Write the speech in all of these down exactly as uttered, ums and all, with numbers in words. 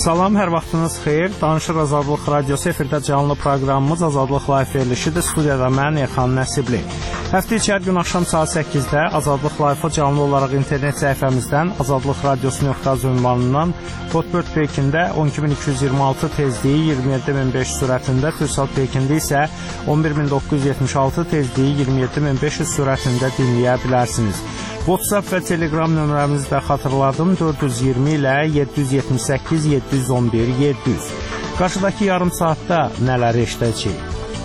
Salam, hər vaxtınız xeyir. Danışır Azadlıq Radiosu efirdə canlı proqramımız Azadlıq Live verilişidir. Studiyada mən Erxan Nəsibli. Həftə içi hər gün axşam saat səkkizdə Azadlıq Live-ı canlı olaraq internet səhifəmizdən azadlıq radiosu nöqtə az ünvanından Botbört Pekində on iki min iki yüz iyirmi altı tezliyi iyirmi yeddi min beş yüz sürətində, Türksat Pekində isə on bir min doqquz yüz yetmiş altı tezliyi iyirmi yeddi min beş yüz sürətində dinləyə bilərsiniz. WhatsApp və Telegram nömrəmizi də xatırladım. dörd yüz iyirmi ilə yeddi yüz yetmiş səkkiz yeddi yüz on bir yeddi yüz. Qarşıdakı yarım saatdə nələr eşidəcəyik?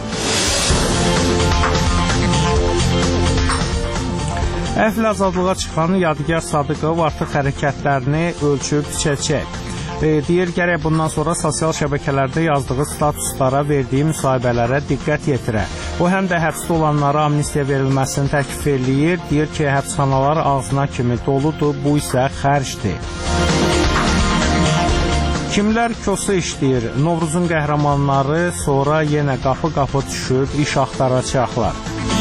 Əfl azadlığa çıxan Yadigar Sadıqov artıq hərəkətlərini ölçüb çəkəcək. E, deyir, gərək bundan sonra sosial şəbəkələrdə yazdığı statuslara, verdiyi müsahibələrə diqqət yetirə. O, həm də həbsdə olanlara amnistiya verilməsini təklif eləyir. Deyir ki, həbsxanalar ağzına kimi doludur, bu isə xərcdir. Kimlər kosa işləyir? Novruzun qəhrəmanları sonra yenə qapı-qapı düşüb iş axtaracaqlar.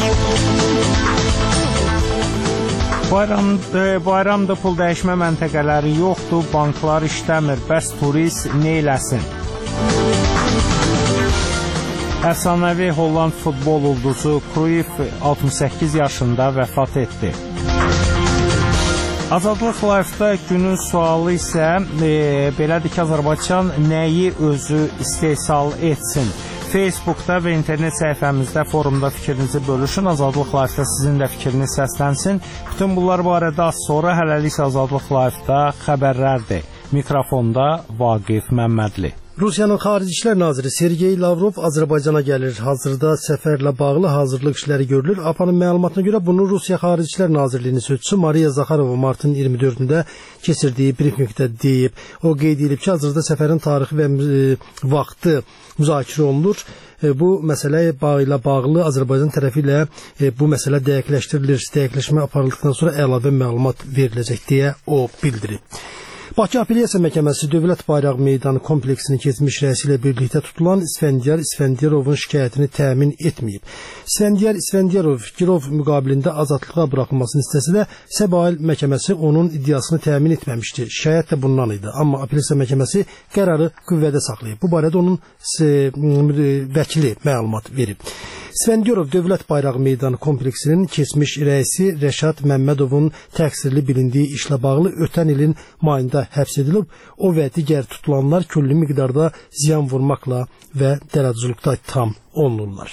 Bayramda, bayramda pul dəyişmə məntəqələri yoxdur, banklar işləmir, bəs turist neyləsin? Əfsanəvi Holland futbol ulduzu Cruyff altmış səkkiz yaşında vəfat etdi. Azadlıq Live-da günün sualı isə e, belədir ki, Azərbaycan nəyi özü istehsal etsin? Facebookda və internet səhifəmizdə, forumda fikrinizi bölüşün. Azadlıq Live-da sizin də fikriniz səslənsin. Bütün bunlar barədə az sonra, hələlik Azadlıq Live-da xəbərlərdir. Mikrofonda Vaqif Məmmədli. Rusiyanın Xarici İşlər Naziri Sergey Lavrov Azərbaycana gəlir. Hazırda səfərlə bağlı hazırlıq işləri görülür. A P A-nın məlumatına görə bunu Rusiya Xarici İşlər Nazirliyinin sözçüsü Mariya Zakharova martın iyirmi dördündə keçirdiyi brifinqdə deyib. O qeyd edib ki, hazırda səfərin tarixi və e, vaxtı müzakirə olunur. E, bu məsələ ilə bağlı Azərbaycan tərəfi ilə e, bu məsələ dəqiqləşdirilir. Dəqiqləşmə aparıldıqdan sonra əlavə məlumat veriləcək deyə o bildirib. Bakı Apellyasiya Məhkəməsi Dövlət Bayraq Meydanı kompleksinin keçmiş rəisi ilə birlikdə tutulan İsfəndiyar İsfəndiyarovun şikayətini təmin etməyib. İsfəndiyar İsfəndiyarov girov müqabilində azadlığa buraxılmasını istəsə də Səbail Məhkəməsi onun iddiasını təmin etməmişdi. Şikayət də bundan idi. Amma Apellyasiya Məhkəməsi qərarı qüvvədə saxlayıb. Bu barədə onun vəkili məlumat verib. İsfəndiyarov Dövlət Bayraq Meydanı kompleksinin keçmiş rəisi Rəşad Məmmədovun təqsirli bilindiyi işlə bağlı ötən ilin mayında həbs edilib. O və digər tutulanlar külli miqdarda ziyan vurmaqla və dələduzluqda ittiham olunurlar.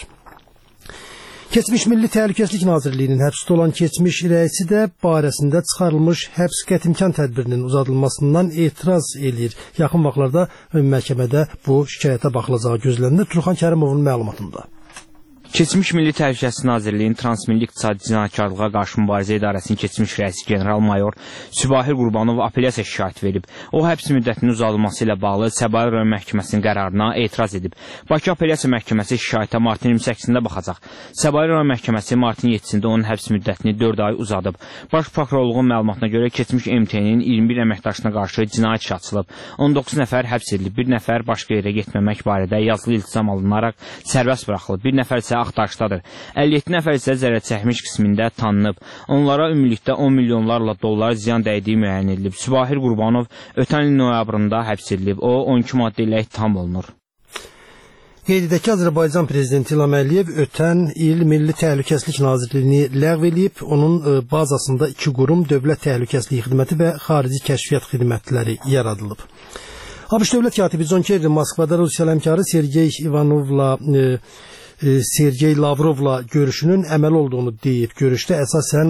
Keçmiş Milli Təhlükəsizlik Nazirliyinin həbsdə olan keçmiş rəisi də barəsində çıxarılmış həbs qətimkan tədbirinin uzadılmasından etiraz eləyir. Yaxın vaxtlarda məhkəmədə bu şikayətə baxılacağı gözlənilir. Turxan Kərimovun məlumatında. Keçmiş Milli Təhlükəsizlik Nazirliyinin Transmilli İqtisadi Cinayətkarlığa qarşı mübarizə idarəsinin keçmiş rəisi general-mayor Sübahir Qurbanov apellyasiya şikayət verib. O, həbs müddətinin uzadılması ilə bağlı Səbail rayon məhkəməsinin qərarına etiraz edib. Bakı Apellyasiya Məhkəməsi şikayətə martın iyirmi səkkizində baxacaq. Səbail rayon məhkəməsi martın yeddisində onun həbs müddətini dörd ay uzadıb. Baş prokurorluğun məlumatına görə keçmiş M T N-in iyirmi bir əməkdaşına qarşı cinayət işi açılıb. on doqquz nəfər həbs edilib, bir nəfər başqa yerə getməmək barədə yazılı iltizam alınaraq sərbəst buraxılıb, bir nəfər isə axtarışdadır. əlli yeddi nəfər isə zərər çəkmiş qismində tanınıb. Onlara ümumilikdə on milyonlarla dollar ziyan dəydiyi müəyyən edilib. Sübahir Qurbanov ötən il noyabrında həbs edilib. O, on iki maddə ilə ittiham olunur. Qeyd edək ki, Azərbaycan Prezidenti İlham Əliyev ötən il Milli Təhlükəsizlik Nazirliyini ləğv edib, onun bazasında iki qurum Dövlət Təhlükəsizlik Xidməti və Xarici Kəşfiyyat Xidmətləri yaradılıb. ABŞ Dövlət katibi John Kerry Moskvada Rusiya həmkarı Sergey İvanovla e, Sergey Lavrovla görüşünün əməli olduğunu deyib. Görüşdə əsasən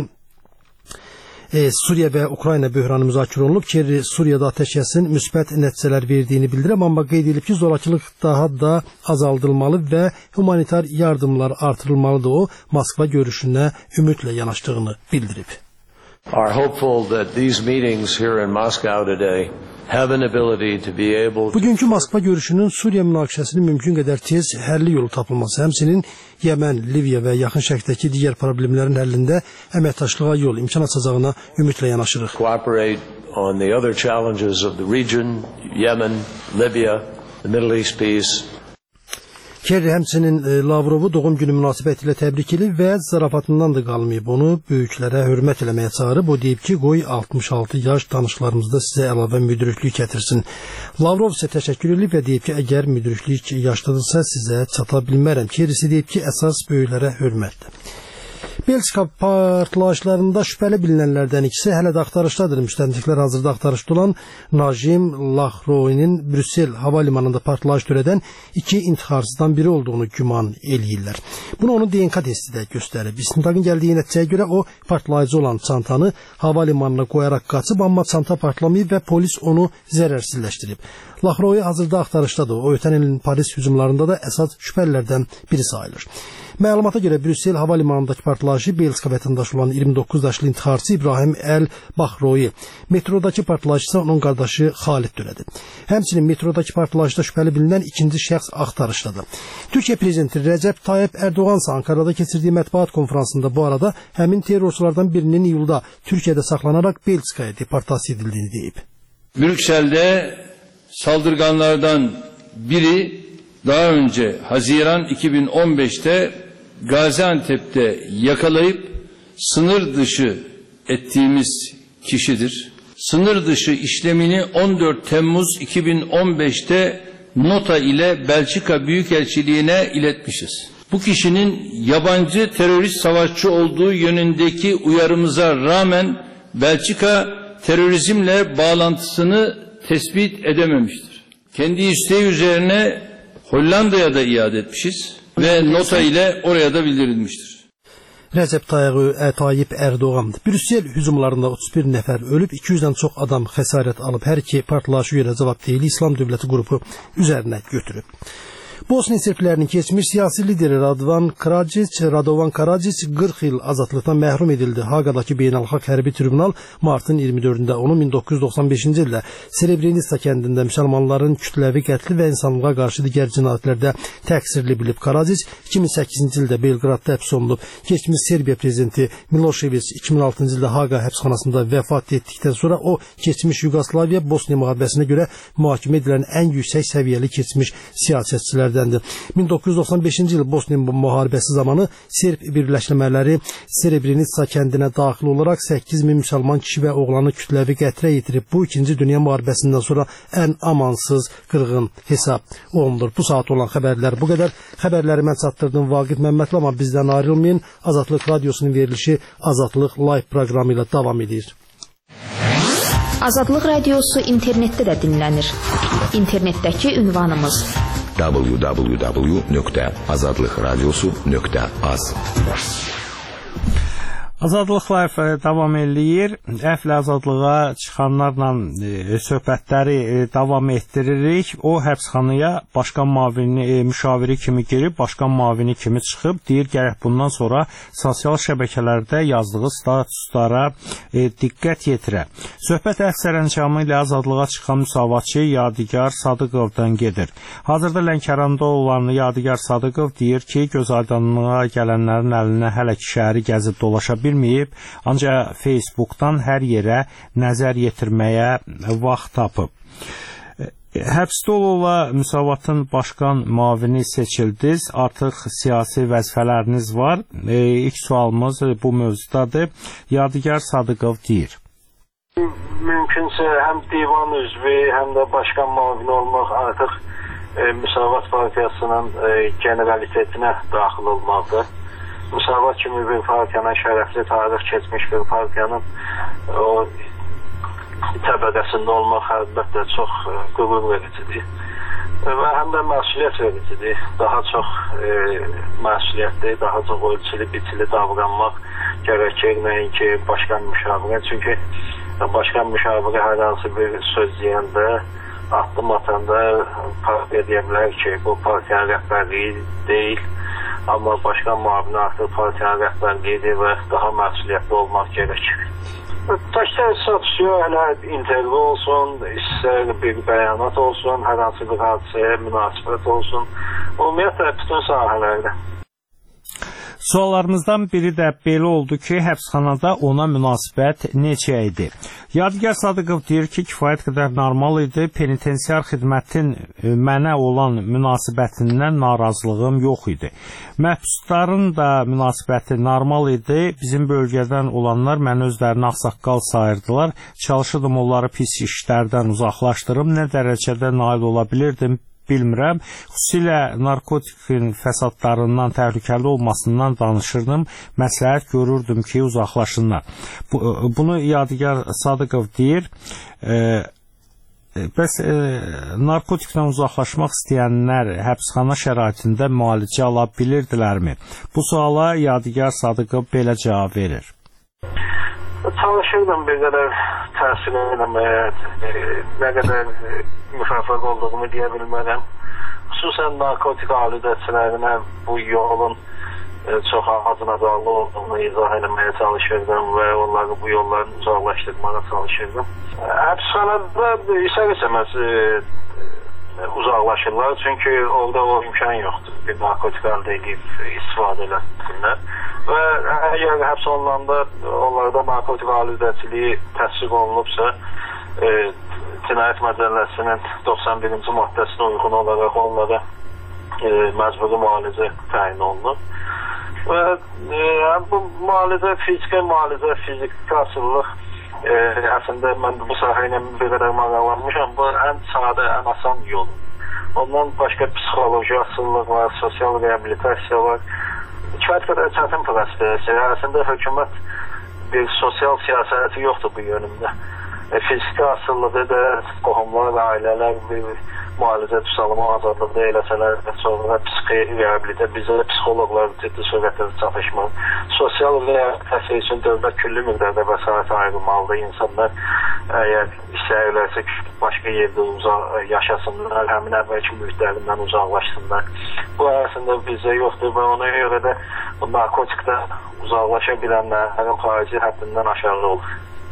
e, Suriya və Ukrayna böhranı müzakirə olunub. Kerry Suriyada atəşkəsin müsbət nəticələr verdiyini bildirib, amma qeyd edib ki, zorakılıq daha da azaldılmalı və humanitar yardımlar artırılmalıdır. O, Moskva görüşünə ümidlə yanaşdığını bildirib. Are hopeful that these meetings here in Moscow today have an ability to be able to... Bugünkü Moskva görüşünün Suriya münaqişəsinin mümkün qədər tez həlli yolu tapılması, həmçinin Yemen, Liviya və yaxın şərqdəki digər problemlərin həllində əməkdaşlığa yol imkan açacağına ümidlə yanaşırıq. Cooperate on the other challenges of the region, Yemen, Libya, the Middle East peace. Kerry həmçinin Lavrovu doğum günü münasibətilə təbrik edib və zarafatından da qalmayıb. Onu böyüklərə hörmət eləməyə çağırıb. O deyib ki, qoy altmış altı yaş tanışlarımızda sizə əlavə müdriklik gətirsin. Lavrov isə təşəkkür edib və deyib ki, əgər müdriklik yaşlıdırsa sizə çata bilmərəm. Kerry isə deyib ki, əsas böyüklərə hörmətdir. Belçika partlayışlarında şübhəli bilinənlərdən ikisi hələ də axtarışdadır. Müstəntiqlər hazırda axtarışda olan Najim Lahroy'nin Brüssel hava limanında partlayış törədən iki intixarsızdan biri olduğunu güman eləyirlər. Bunu onun D N K testi də göstərib. İstintaqın gəldiyi nəticəyə görə o partlayıcı olan çantanı hava limanına qoyaraq qaçıb, amma çanta partlamayıb və polis onu zərərsizləşdirib. Lahroy hazırda axtarışdadır. O ötən ilin Paris hücumlarında da əsas şübhəlilərdən biri sayılır. Məlumata görə Brüssel hava limanındakı partlayışı Belçika vətəndaşı olan iyirmi doqquz yaşlı intixarçı İbrahim Əl-Bahroyi, metrodakı partlayışı isə onun qardaşı Xalid törədib. Həmçinin metrodakı partlayışda şübhəli bilinən ikinci şəxs axtarışdadır. Türkiyə prezidenti Rəcəb Tayyip Ərdoğan isə Ankarada keçirdiyi mətbuat konfransında bu arada həmin terrorçulardan birinin iyulda Türkiyədə saxlanaraq Belçikaya deportasiya edildiyini deyib. Brüksel'de saldırganlardan biri daha önce Haziran iki bin on beş'te Gaziantep'te yakalayıp sınır dışı ettiğimiz kişidir. Sınır dışı işlemini on dört Temmuz iki bin on beş'te nota ile Belçika Büyükelçiliğine iletmişiz. Bu kişinin yabancı terörist savaşçı olduğu yönündeki uyarımıza rağmen Belçika terörizmle bağlantısını tespit edememiştir. Kendi isteği üzerine Hollanda'ya da iade etmişiz ve nota ile oraya da bildirilmiştir. Rəcəb Tayyip Ərdoğan. Brüssel hücumlarında otuz bir nəfər ölüb, iki yüzdən çox adam xəsarət alıb. Hər iki partlayışı görə cavabdehliyi İslam Dövləti qrupu üzərinə götürüb. Bosniya Serblərinin keçmiş siyasi lideri Radovan Karadzic, Radovan Karadzic qırx il azadlıqdan məhrum edildi. Haqadakı Beynəlxalq Hərbi Tribunal martın iyirmi dördündə onu min doqquz yüz doxsan beşinci ildə Srebrenitsa kəndində müsəlmanların kütləvi qətli və insanlığa qarşı digər cinayətlərdə təqsirli bilib. Karadzic iki min səkkizinci ildə Belqradda həbs olunub. Keçmiş Serbiya prezidenti Milošević iki min altıncı ildə Haqa həbsxanasında vəfat etdikdən sonra o keçmiş Yugoslaviya Bosniya müharibəsinə görə mühakimə edilən ən yüksək səviyyəli keçmiş siyasətçilərdir. min doqquz yüz doxsan beşinci il Bosniya müharibəsi zamanı Serb birləşmələri Srebrenitsa kəndinə daxil olaraq səkkiz min müsəlman kişi və oğlanı kütləvi qətlə yetirib. Bu ikinci Dünya müharibəsindən sonra ən amansız qırğın hesab olunur. Bu saat olan xəbərlər bu qədər. Xəbərləri mən çatdırdım Vaqif Məmmədli, amma bizdən ayrılmayın. Azadlıq Radiosunun verilişi Azadlıq Live proqramı ilə davam edir. Azadlıq Radiosu internetdə də dinlənir. İnternetdəki ünvanımız w w w nöqtə azadlıqradiosu nöqtə az. Azadlıq Live davam eləyir. Əfl azadlığa çıxanlarla e, söhbətləri e, davam etdiririk. O həbsxanaya başqan mavini, e, müşaviri kimi girib, başqan mavini kimi çıxıb. Deyir, gərək bundan sonra sosial şəbəkələrdə yazdığı statuslara e, diqqət yetirə. Söhbət əfv sərəncamı ilə azadlığa çıxan müsavatçı Yadigar Sadıqovdan gedir. Hazırda Lənkəranda olan Yadigar Sadıqov deyir ki, göz aydınlığa gələnlərin əlinə hələ ki şəhəri gəzib dolaşa bilməyib, ancaq Facebookdan hər yerə nəzər yetirməyə vaxt tapıb. Həbsdə ola Müsavatın başqan mavini seçildiniz, artıq siyasi vəzifələriniz var. E, ilk sualımız bu mövzudadır. Yadigar Sadıqov deyir. Mümkünsə həm divan üzvü, həm də başqan mavini olmaq artıq e, Müsavat Partiyasının e, generalitetinə daxil olmaqdır. Müsavat kimi bir partiyanın, şərəfli tarix keçmiş bir partiyanın o təbəqəsində olmaq əlbəttə çox qürur vericidir və həm də məsuliyyət vericidir. Daha çox e, məsuliyyətli, daha çox ölçülü, biçili davranmaq gərəkir, nəinki başqan müşavirə. Çünki başqan müşavirə hər hansı bir söz deyəndə, addım atanda partiya deyə bilər ki, bu partiyanın rəhbərliyi deyil. Amma başqan müavini artıq partiyanın rəhbərliyidir və daha məsuliyyətli olmaq gərəkir. Təkcə satışıyor, hələ intervyu olsun, istər bir bəyanat olsun, hər hansı bir hadisəyə münasibət olsun, ümumiyyətlə bütün sahələrdə. Suallarımızdan biri də belə oldu ki, həbsxanada ona münasibət necə idi? Yadigar Sadıqov deyir ki, kifayət qədər normal idi. Penitensiar xidmətin mənə olan münasibətindən narazılığım yox idi. Məhbusların da münasibəti normal idi. Bizim bölgədən olanlar məni özlərini ağsaqqal sayırdılar. Çalışırdım onları pis işlərdən uzaqlaşdırım. Nə dərəcədə nail ola bilirdim bilmirəm. Xüsusilə narkotikin fəsadlarından, təhlükəli olmasından danışırdım. Məsləhət görürdüm ki, uzaqlaşınlar. Bu, bunu Yadigar Sadıqov deyir. E, bəs e, narkotikdən uzaqlaşmaq istəyənlər həbsxana şəraitində müalicə ala bilirdilərmi? Bu suala Yadigar Sadıqov belə cavab verir. Çalışırdım bir qədər təhsil eləməyə, e, nə qədər e, müvəffəq olduğumu deyə bilmərəm. Xüsusən narkotik aludəçilərinə bu yolun e, çox acınacaqlı olduğunu izah eləməyə çalışırdım və onları bu yollardan uzaqlaşdırmağa çalışırdım. Həbsxanada istər-istəməz e, uzaqlaşırlar, çünki orada o imkan yoxdur. Bir narkotik əldə edib istifadə eləsinlər. Və əgər həbs olunanda onlarda narkotik aludəçiliyi təsdiq olunubsa, e, Cinayət Məcəlləsinin doxsan birinci maddəsinə uyğun olaraq onlara e, məcburi müalicə təyin olunur. Və e, bu müalicə, fiziki müalicə, fiziki asıllıq e, əslində mən bu sahə ilə bir qədər maraqlanmışam. Bu ən sadə, ən asan yol. Ondan başqa psixoloji asıllıq var, sosial reabilitasiya var. Kifayət qədər çətin prosesdir. Əslində hökumət bir sosial siyasəti yoxdur bu yönümdə. E, fiziki asıllığı da qohumlar, ailələr bir müalicə tutalımı azadlıqda eləsələr və sonra psixi reabilitə, bizə psixoloqlar ciddi surətdə çatışmır. Sosial reabilitasiya üçün dövlət külli miqdarda vəsait ayrılmalıdır. İnsanlar əgər istəyirlərsə başqa yerdə uzaq yaşasınlar, həmin əvvəlki mühitlərindən uzaqlaşsınlar. Bu əslində bizə yoxdur və ona görə də bu narkotikdə uzaqlaşa bilənlərin xarici həddindən aşağı olur.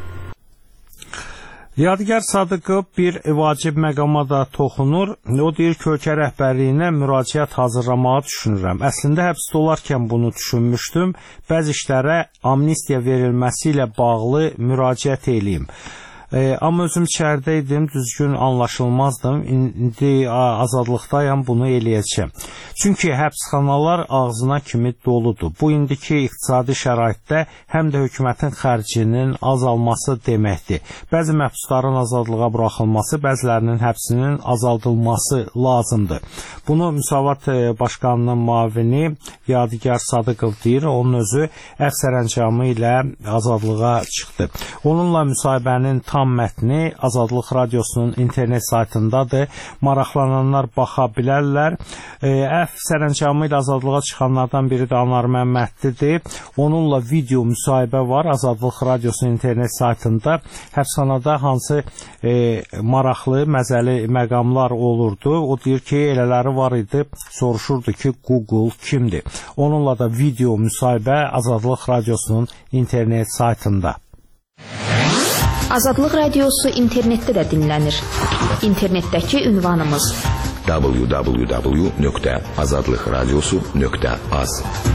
Yadigar Sadıqov bir vacib məqama da toxunur. O deyir ki, ölkə rəhbərliyinə müraciət hazırlamağı düşünürəm. Əslində həbsdə olarkən bunu düşünmüşdüm. Bəzi işlərə amnistiya verilməsi ilə bağlı müraciət eləyim. E, amma özüm içəridə idim, düzgün anlaşılmazdım. İndi azadlıqdayam, bunu eləyəcəm. Çünki həbsxanalar ağzına kimi doludur. Bu indiki iqtisadi şəraitdə həm də hökumətin xərcinin azalması deməkdir. Bəzi məhbusların azadlığa buraxılması, bəzilərinin həbsinin azaldılması lazımdır. Bunu Müsavat Başqanının müavini Yadigar Sadıqov deyir. Onun özü əfv sərəncamı ilə azadlığa çıxdı. Onunla müsahibənin tam mətni Azadlıq Radiosunun internet saytındadır. Maraqlananlar baxa bilərlər. Əfv sərəncamı ilə azadlığa çıxanlardan biri də Anar Məmmədlidir. Onunla video müsahibə var Azadlıq Radiosunun internet saytında. Həbsxanada hansı e, maraqlı, məzəli məqamlar olurdu. O deyir ki, elələri var idi. Soruşurdu ki, Google kimdir? Onunla da video müsahibə Azadlıq Radiosunun internet saytında. Azadlıq Radiosu internetdə də dinlənir. İnternetdəki ünvanımız w w w nöqtə azadlıqradiosu nöqtə az.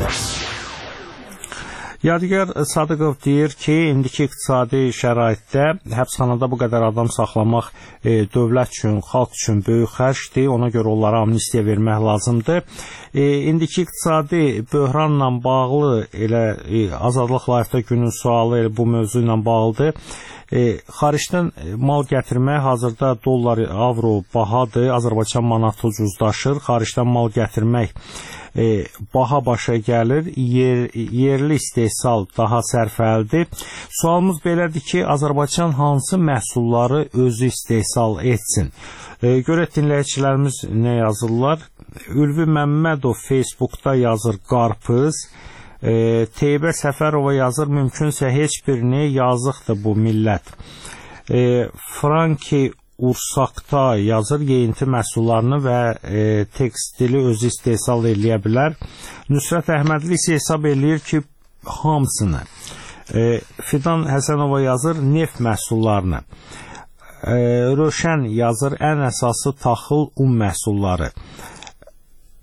Yadigar Sadıqov deyir ki, indiki iqtisadi şəraitdə həbsxanada bu qədər adam saxlamaq e, dövlət üçün, xalq üçün böyük xərcdir. Ona görə onlara amnistiya vermək lazımdır. E, indiki iqtisadi böhranla bağlı elə e, Azadlıq Live-da günün sualı elə bu mövzu ilə bağlıdır. E, xaricdən mal gətirmək hazırda dollar, avro bahadır. Azərbaycan manatı ucuzlaşır. Xaricdən mal gətirmək e, baha başa gəlir. Yer, yerli istehsal daha sərfəlidir. Sualımız belədir ki, Azərbaycan hansı məhsulları özü istehsal etsin? E, görək dinləyicilərimiz nə yazırlar? Ülvi Məmmədov Facebookda yazır qarpız. E, Teybə Səfərova yazır, mümkünsə heç birini, yazıqdır bu millət. E, Franki Ursaqda yazır, yeyinti məhsullarını və e, tekstili özü istehsal eləyə bilər. Nüsrət Əhmədli isə hesab eləyir ki, hamısını. E, Fidan Həsənova yazır, neft məhsullarını. E, Röşən yazır, ən əsası taxıl un məhsulları.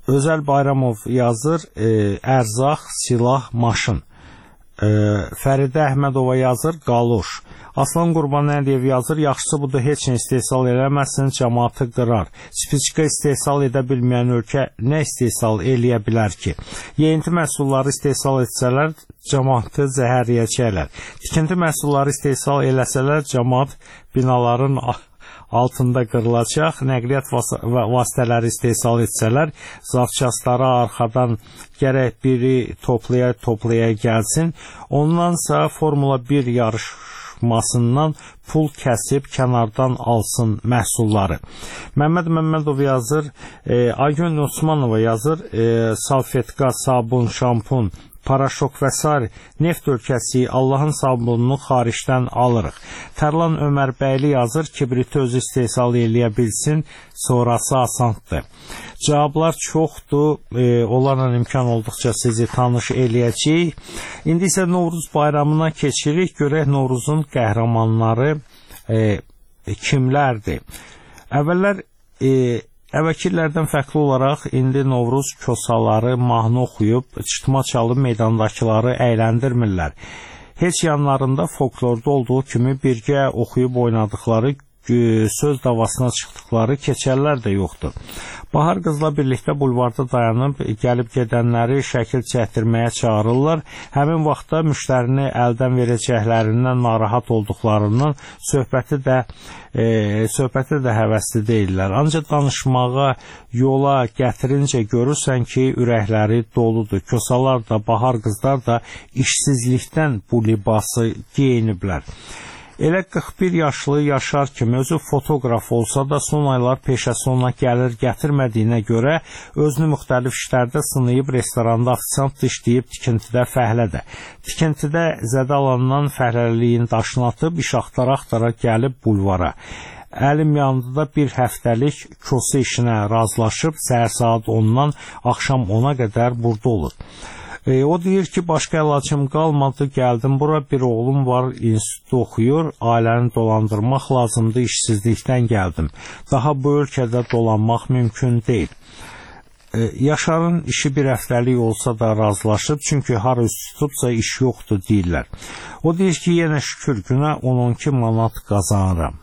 Özəl Bayramov yazır, e, ərzaq, silah, maşın. E, Fəridə Əhmədova yazır, qaloş. Aslan Qurbanəliyev yazır, yaxşısı budur, heç nə istehsal eləməsin, cəmaatı qırar. Spiçka istehsal edə bilməyən ölkə nə istehsal eləyə bilər ki? Yeyinti məhsulları istehsal etsələr, cəmaatı zəhərləyəcəklər. Tikinti məhsulları istehsal eləsələr, cəmaat binaların altında qırılacaq. Nəqliyyat vasitələri istehsal etsələr, zavçastları arxadan gərək biri toplaya toplaya gəlsin. Ondansa Formula bir yarışmasından pul kəsib kənardan alsın məhsulları. Məmməd Məmmədov yazır, e, Aygün Osmanova yazır, e, salfetka, sabun, şampun, paraşok və s. Neft ölkəsi, Allahın sabununu xaricdən alırıq. Tərlan Ömərbəyli yazır, kibriti özü istehsal eləyə bilsin, sonrası asandır. Cavablar çoxdur, e, onlarla imkan olduqca sizi tanış eləyəcəyik. İndi isə Novruz bayramına keçirik, görək Novruzun qəhrəmanları e, kimlərdir? Əvvəllər e, əvvəlkilərdən fərqli olaraq indi Novruz kosaları mahnı oxuyub, çıxma çalıb meydandakıları əyləndirmirlər. Heç yanlarında folklorda olduğu kimi birgə oxuyub oynadıkları, söz davasına çıxdıqları keçərlər də yoxdur. Bahar qızla birlikdə bulvarda dayanıb gəlib gedənləri şəkil çəkdirməyə çağırırlar. Həmin vaxtda müştərini əldən verəcəklərindən narahat olduqlarından söhbəti də e, söhbəti də həvəsli deyirlər. Ancaq danışmağa yola gətirincə görürsən ki, ürəkləri doludur. Kosalar da, bahar qızlar da işsizlikdən bu libası geyiniblər. Elə qırx bir yaşlı Yaşar kimi özü fotoqraf olsa da son aylar peşəsi ona gəlir gətirmədiyinə görə özünü müxtəlif işlərdə sınayıb, restoranda ofisiant işləyib, tikintidə fəhlədə. Tikintidə zədə alandan fəhləliliyin daşını atıb, iş axtara-axtara gəlib bulvara. Əlim yanında bir həftəlik kosa işinə razılaşıb, səhər saat ondan axşam ona qədər burada olur. E, o deyir ki, başqa əlacım qalmadı, gəldim bura, bir oğlum var, institutda oxuyur, ailəni dolandırmaq lazımdır, işsizlikdən gəldim. Daha bu ölkədə dolanmaq mümkün deyil. E, Yaşarın işi bir həftəlik olsa da razılaşıb, çünki hara üst tutubsa iş yoxdur deyirlər. O deyir ki, yenə şükür günə on on iki manat qazanıram.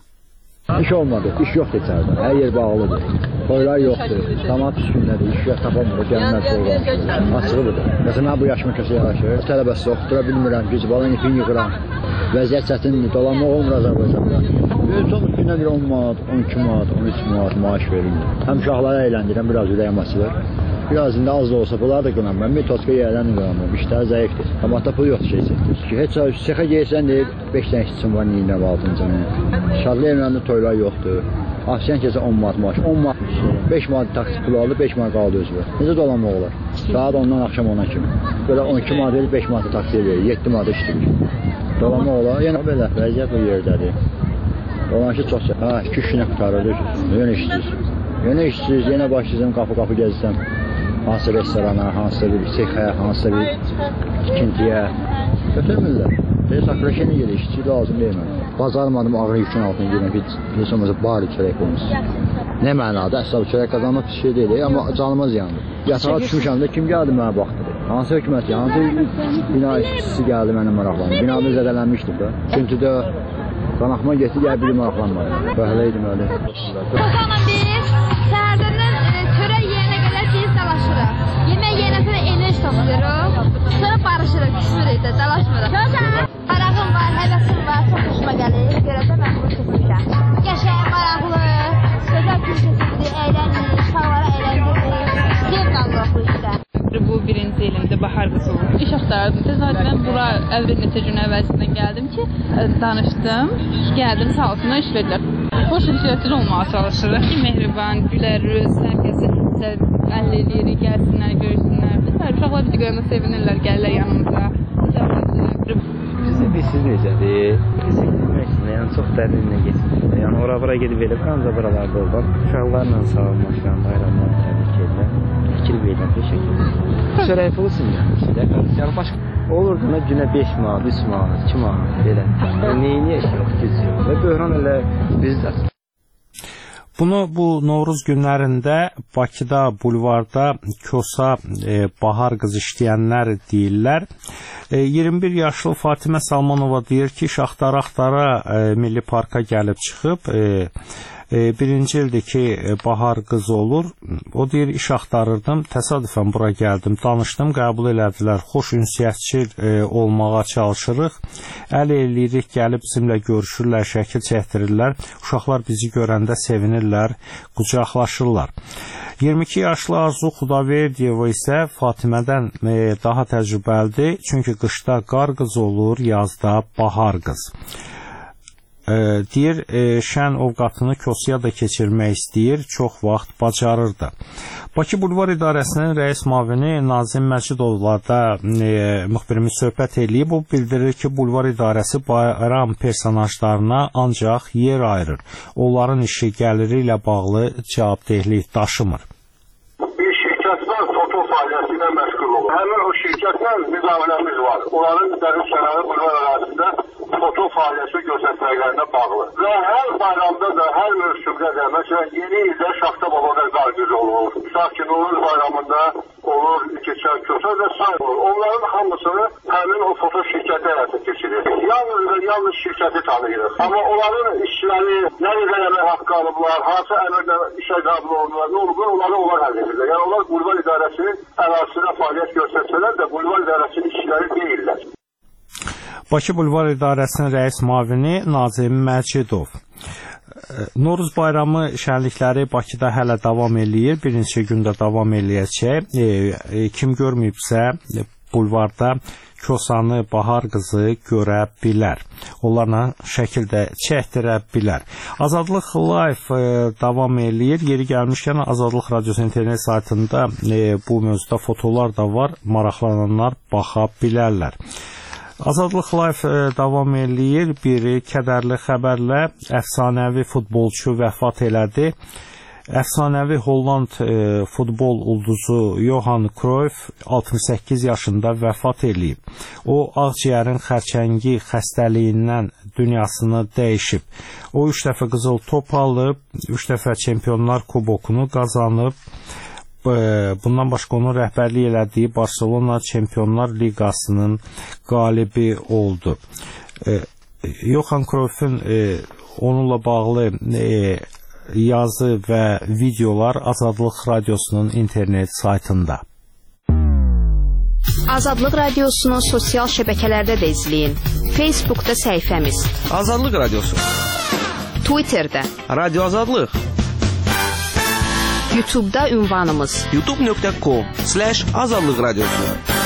İş olmadı, iş yoxdur içəridə, hər yer bağlıdır, toylar yoxdur, tamat üstündədir, iş tapamır, gəlməz olmaz, açığı budur. Məsələn, bu yaşıma kösə yaraşır, tələbəsi oxutura bilmirəm, güc balan ipin yıqıram, vəziyyət çətindir, dolanmaq olmur Azərbaycanda. Son üstündən bir on manat, on iki manat, on üç manat maaş verirəm. Həm uşaqları əyləndirəm, biraz ürəyim açılır. Biraz indi az da olsa bunlar da qınamam, bir toska yerdən qınamam, işləri zəifdir. Tamatda pul yoxdur şey çəkdir. Heç sexə geyirsən deyib, beş dənə işçim var, neyinə və altıncını. Şadlı evlərində toylar yoxdur. Afsiyan kəsə on manat maaş, on manat, beş manat taksi pulu aldı, beş manat qaldı özü var. Necə dolanmaq olar? Saat ondan axşam ona kimi. Belə on iki manat verir, beş manat taksiyə verir, yeddi manat işləyir. Dolanmaq olar, yəni belə vəziyyət bu yerdədir. Dolanışı çox çək. Ha, iki günə qutarılır, yenə işsiz. Yenə işsiz, yenə başlayacağım, qapı-qapı gəzsəm. Hansı restorana, hansı bir sexə, hansı bir tikintiyə götürmürlər. Deyir, saklaşəni gedir, işçi lazım deyil mən. Bacarmadım, ağır yükün altına girəm, heç olmasa bari çörək olmuş. Nə mənada, əsas çörək qazanmaq bir şey deyil, amma canıma ziyandır. Yatağa düşmüşəm də kim gəldi mənə baxdı? Hansı hökumət, hansı bina işçisi gəldi mənə maraqlandı? Binada zədələnmişdir da. Çünki də qanaxma getdi, gəl biri maraqlanmadı. Bəhlə idim öyle. Ozanla biz səhərdən çörək yeyənə qədər biz dalaşırıq. Yemək yeyənə sonra enerji toplayırıq. Sonra barışırıq, küsürük də, dalaşmırıq. Marağım var, həvəsim var, çox xoşuma gəlir. Görə də mən bunu seçmişəm. Qəşəng, maraqlı, gözəl külçəsidir, əylənir, uşaqlara əyləndirir. Zevq alırıq bu işdə. Bu birinci ilimdə bahar qızı oldu. İş axtardım. Təsadüfən bura əvvəl neçə gün əvvəlsindən gəldim ki, danışdım. Gəldim, sağ olsunlar, iş verdilər. Xoş ünsiyyətli olmağa çalışırıq. Mehriban, gülərüz, hər kəsi əllə eləyirik, gəlsinlər, görsünlər. Uşaqlar bizi görəndə sevinirlər, gəlirlər yanımıza. Bizi bilsiz necədir? Bizi bilməksinə, yəni çox dərinlə geçmişdir. Yəni ora-bura gedib elib, ancaq buralarda oldan. Uşaqlarla sağolmaşdan, bayramdan təbrik edirəm. Fikir verirəm, təşəkkür edirəm. Çörək pulu sinirləmişdir. Yəni başqa olurdu da günə beş manat, üç manat, iki manat belə. Neyini yox, güc yox. Və böhran elə bizdə. Bunu bu Novruz günlərində Bakıda, bulvarda Kosa e, bahar qız işləyənlər deyirlər. E, iyirmi bir yaşlı Fatimə Salmanova deyir ki, Şaxtara-Axtara e, Milli Parka gəlib çıxıb. E, e, birinci ildir ki, bahar qız olur. O deyir, iş axtarırdım, təsadüfən bura gəldim, danışdım, qəbul elədilər. Xoş ünsiyyətçi e, olmağa çalışırıq. Əl eləyirik, gəlib bizimlə görüşürlər, şəkil çəkdirirlər. Uşaqlar bizi görəndə sevinirlər, qucaqlaşırlar. iyirmi iki yaşlı Arzu Xudaverdiyeva isə Fatimədən e, daha təcrübəlidir. Çünki qışda qar qız olur, yazda bahar qız. E, deyir, e, şən ovqatını Kosya da keçirmək istəyir, çox vaxt bacarır da. Bakı Bulvar İdarəsinin rəis mavini Nazim Məcidovla da e, müxbirimiz söhbət eləyib. O bildirir ki, Bulvar İdarəsi bayram personajlarına ancaq yer ayırır. Onların işi gəliri ilə bağlı cavabdehlik daşımır. Bir şirkət var, foto fəaliyyəti ilə məşğul olur. Həmin o şirkətlə müqaviləmiz var. Onların dərin kənarı Bulvar ərazisində foto fəaliyyəti göstərməklərinə bağlı. Və hər bayramda da, hər mövsümdə də, məsələn, yeni ildə Şaxta Babada qargız olur. Sakin olur bayramında olur, keçən Kosa və s. olur. Onların hamısını həmin o foto şirkəti həyata keçirir. Yalnız və yalnız şirkəti tanıyırıq. Amma onların işləri, nə qədər əmək haqqı alıblar, hansı əmrlə işə qəbul olunurlar, nə olublar, onları onlar həll edirlər. Yəni onlar Bulvar İdarəsinin ərazisində fəaliyyət göstərsələr də Bulvar İdarəsinin işləri deyirlər. Bakı Bulvar İdarəsinin rəis mavini Nazim Məcidov. Novruz bayramı şənlikləri Bakıda hələ davam eləyir. Bir neçə gündə davam eləyəcək. E, e, kim görməyibsə, bulvarda Kosanı, bahar qızı görə bilər. Onlarla şəkil də çəkdirə bilər. Azadlıq Live e, davam eləyir. Yeri gəlmişkən Azadlıq Radiosu internet saytında e, bu mövzuda fotolar da var. Maraqlananlar baxa bilərlər. Azadlıq Live e, davam eləyir. Biri kədərli xəbərlə əfsanəvi futbolçu vəfat elədi. Əfsanəvi Holland e, futbol ulduzu Johan Cruyff altmış səkkiz yaşında vəfat eləyib. O, ağciyərin xərçəngi xəstəliyindən dünyasını dəyişib. O, üç dəfə qızıl top alıb, üç dəfə Çempionlar Kubokunu qazanıb. Bundan başqa onun rəhbərlik elədiyi Barcelona Çempionlar Liqasının qalibi oldu. E, Johan Cruyff'un e, onunla bağlı e, yazı və videolar Azadlıq Radiosunun internet saytında. Azadlıq Radiosunu sosial şəbəkələrdə də izləyin. Facebookda səhifəmiz Azadlıq Radiosu, Twitterdə Radio Azadlıq, YouTube'da ünvanımız youtube nöqtə com slash azadlıq radiosu.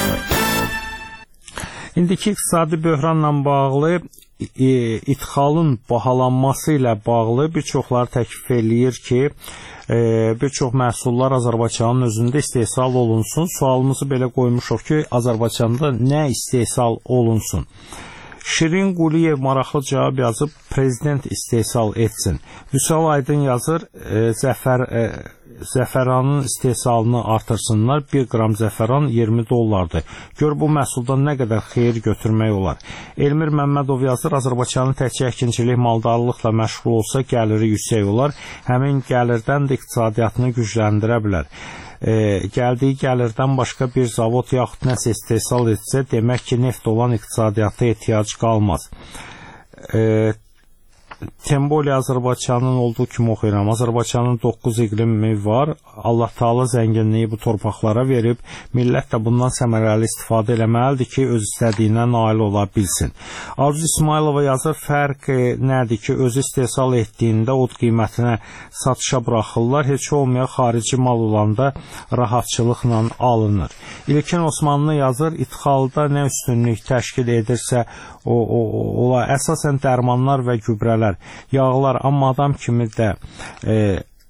İndiki iqtisadi böhranla bağlı e, ithxalın bahalanması ilə bağlı bir çoxlar təklif eləyir ki, e, bir çox məhsullar Azərbaycanın özündə istehsal olunsun. Sualımızı belə qoymuşuq ki, Azərbaycanda nə istehsal olunsun? Şirin Quliyev maraqlı cavab yazıb, prezident istehsal etsin. Vüsal Aydın yazır, e, zəfər, e, zəfəranın istehsalını artırsınlar. Bir qram zəfəran iyirmi dollardır. Gör bu məhsuldan nə qədər xeyir götürmək olar. Elmir Məmmədov yazır, Azərbaycanın təkcə əkinçilik, maldarlıqla məşğul olsa gəliri yüksək olar. Həmin gəlirdən də iqtisadiyyatını gücləndirə bilər. E, gəldiyi gəlirdən başqa bir zavod yaxud nəsə istehsal etsə, demək ki, neft olan iqtisadiyyata ehtiyac qalmaz. E, Temboli Azərbaycanın olduğu kimi oxuyuram. Azərbaycanın doqquz iqlimi var. Allah Taala zənginliyi bu torpaqlara verib. Millət də bundan səmərəli istifadə eləməlidir ki, öz istədiyinə nail ola bilsin. Arzu İsmailova yazır, fərq nədir ki, özü istehsal etdiyində od qiymətinə satışa buraxırlar. Heç olmayan xarici mal olanda rahatçılıqla alınır. İlkin Osmanlı yazır, ithxalda nə üstünlük təşkil edirsə, o, o, ola əsasən dərmanlar və gübrələr, yağlar, amma adam kimi də e,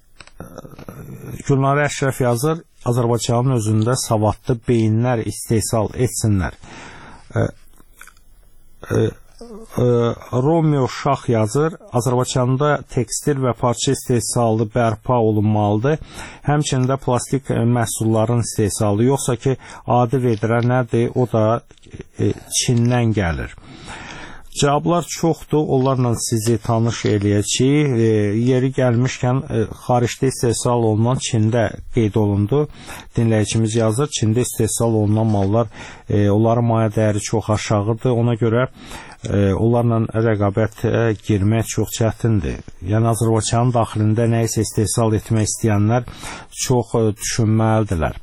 Gülnarə Əşrəf yazır, Azərbaycanın özündə savadlı beyinlər istehsal etsinlər. E, e, e, Romeo Şax yazır, Azərbaycanda tekstil və parça istehsalı bərpa olunmalıdır. Həmçində plastik məhsulların istehsalı, yoxsa ki, adi vedirə nədir, o da e, Çindən gəlir. Cavablar çoxdur, onlarla sizi tanış eləyəcəyik. E, yeri gəlmişkən e, xaricdə istehsal olunan Çində qeyd olundu. Dinləyicimiz yazır, Çində istehsal olunan mallar, e, onların maya dəyəri çox aşağıdır. Ona görə e, onlarla rəqabətə girmək çox çətindir. Yəni Azərbaycanın daxilində nəyisə istehsal etmək istəyənlər çox e, düşünməlidirlər.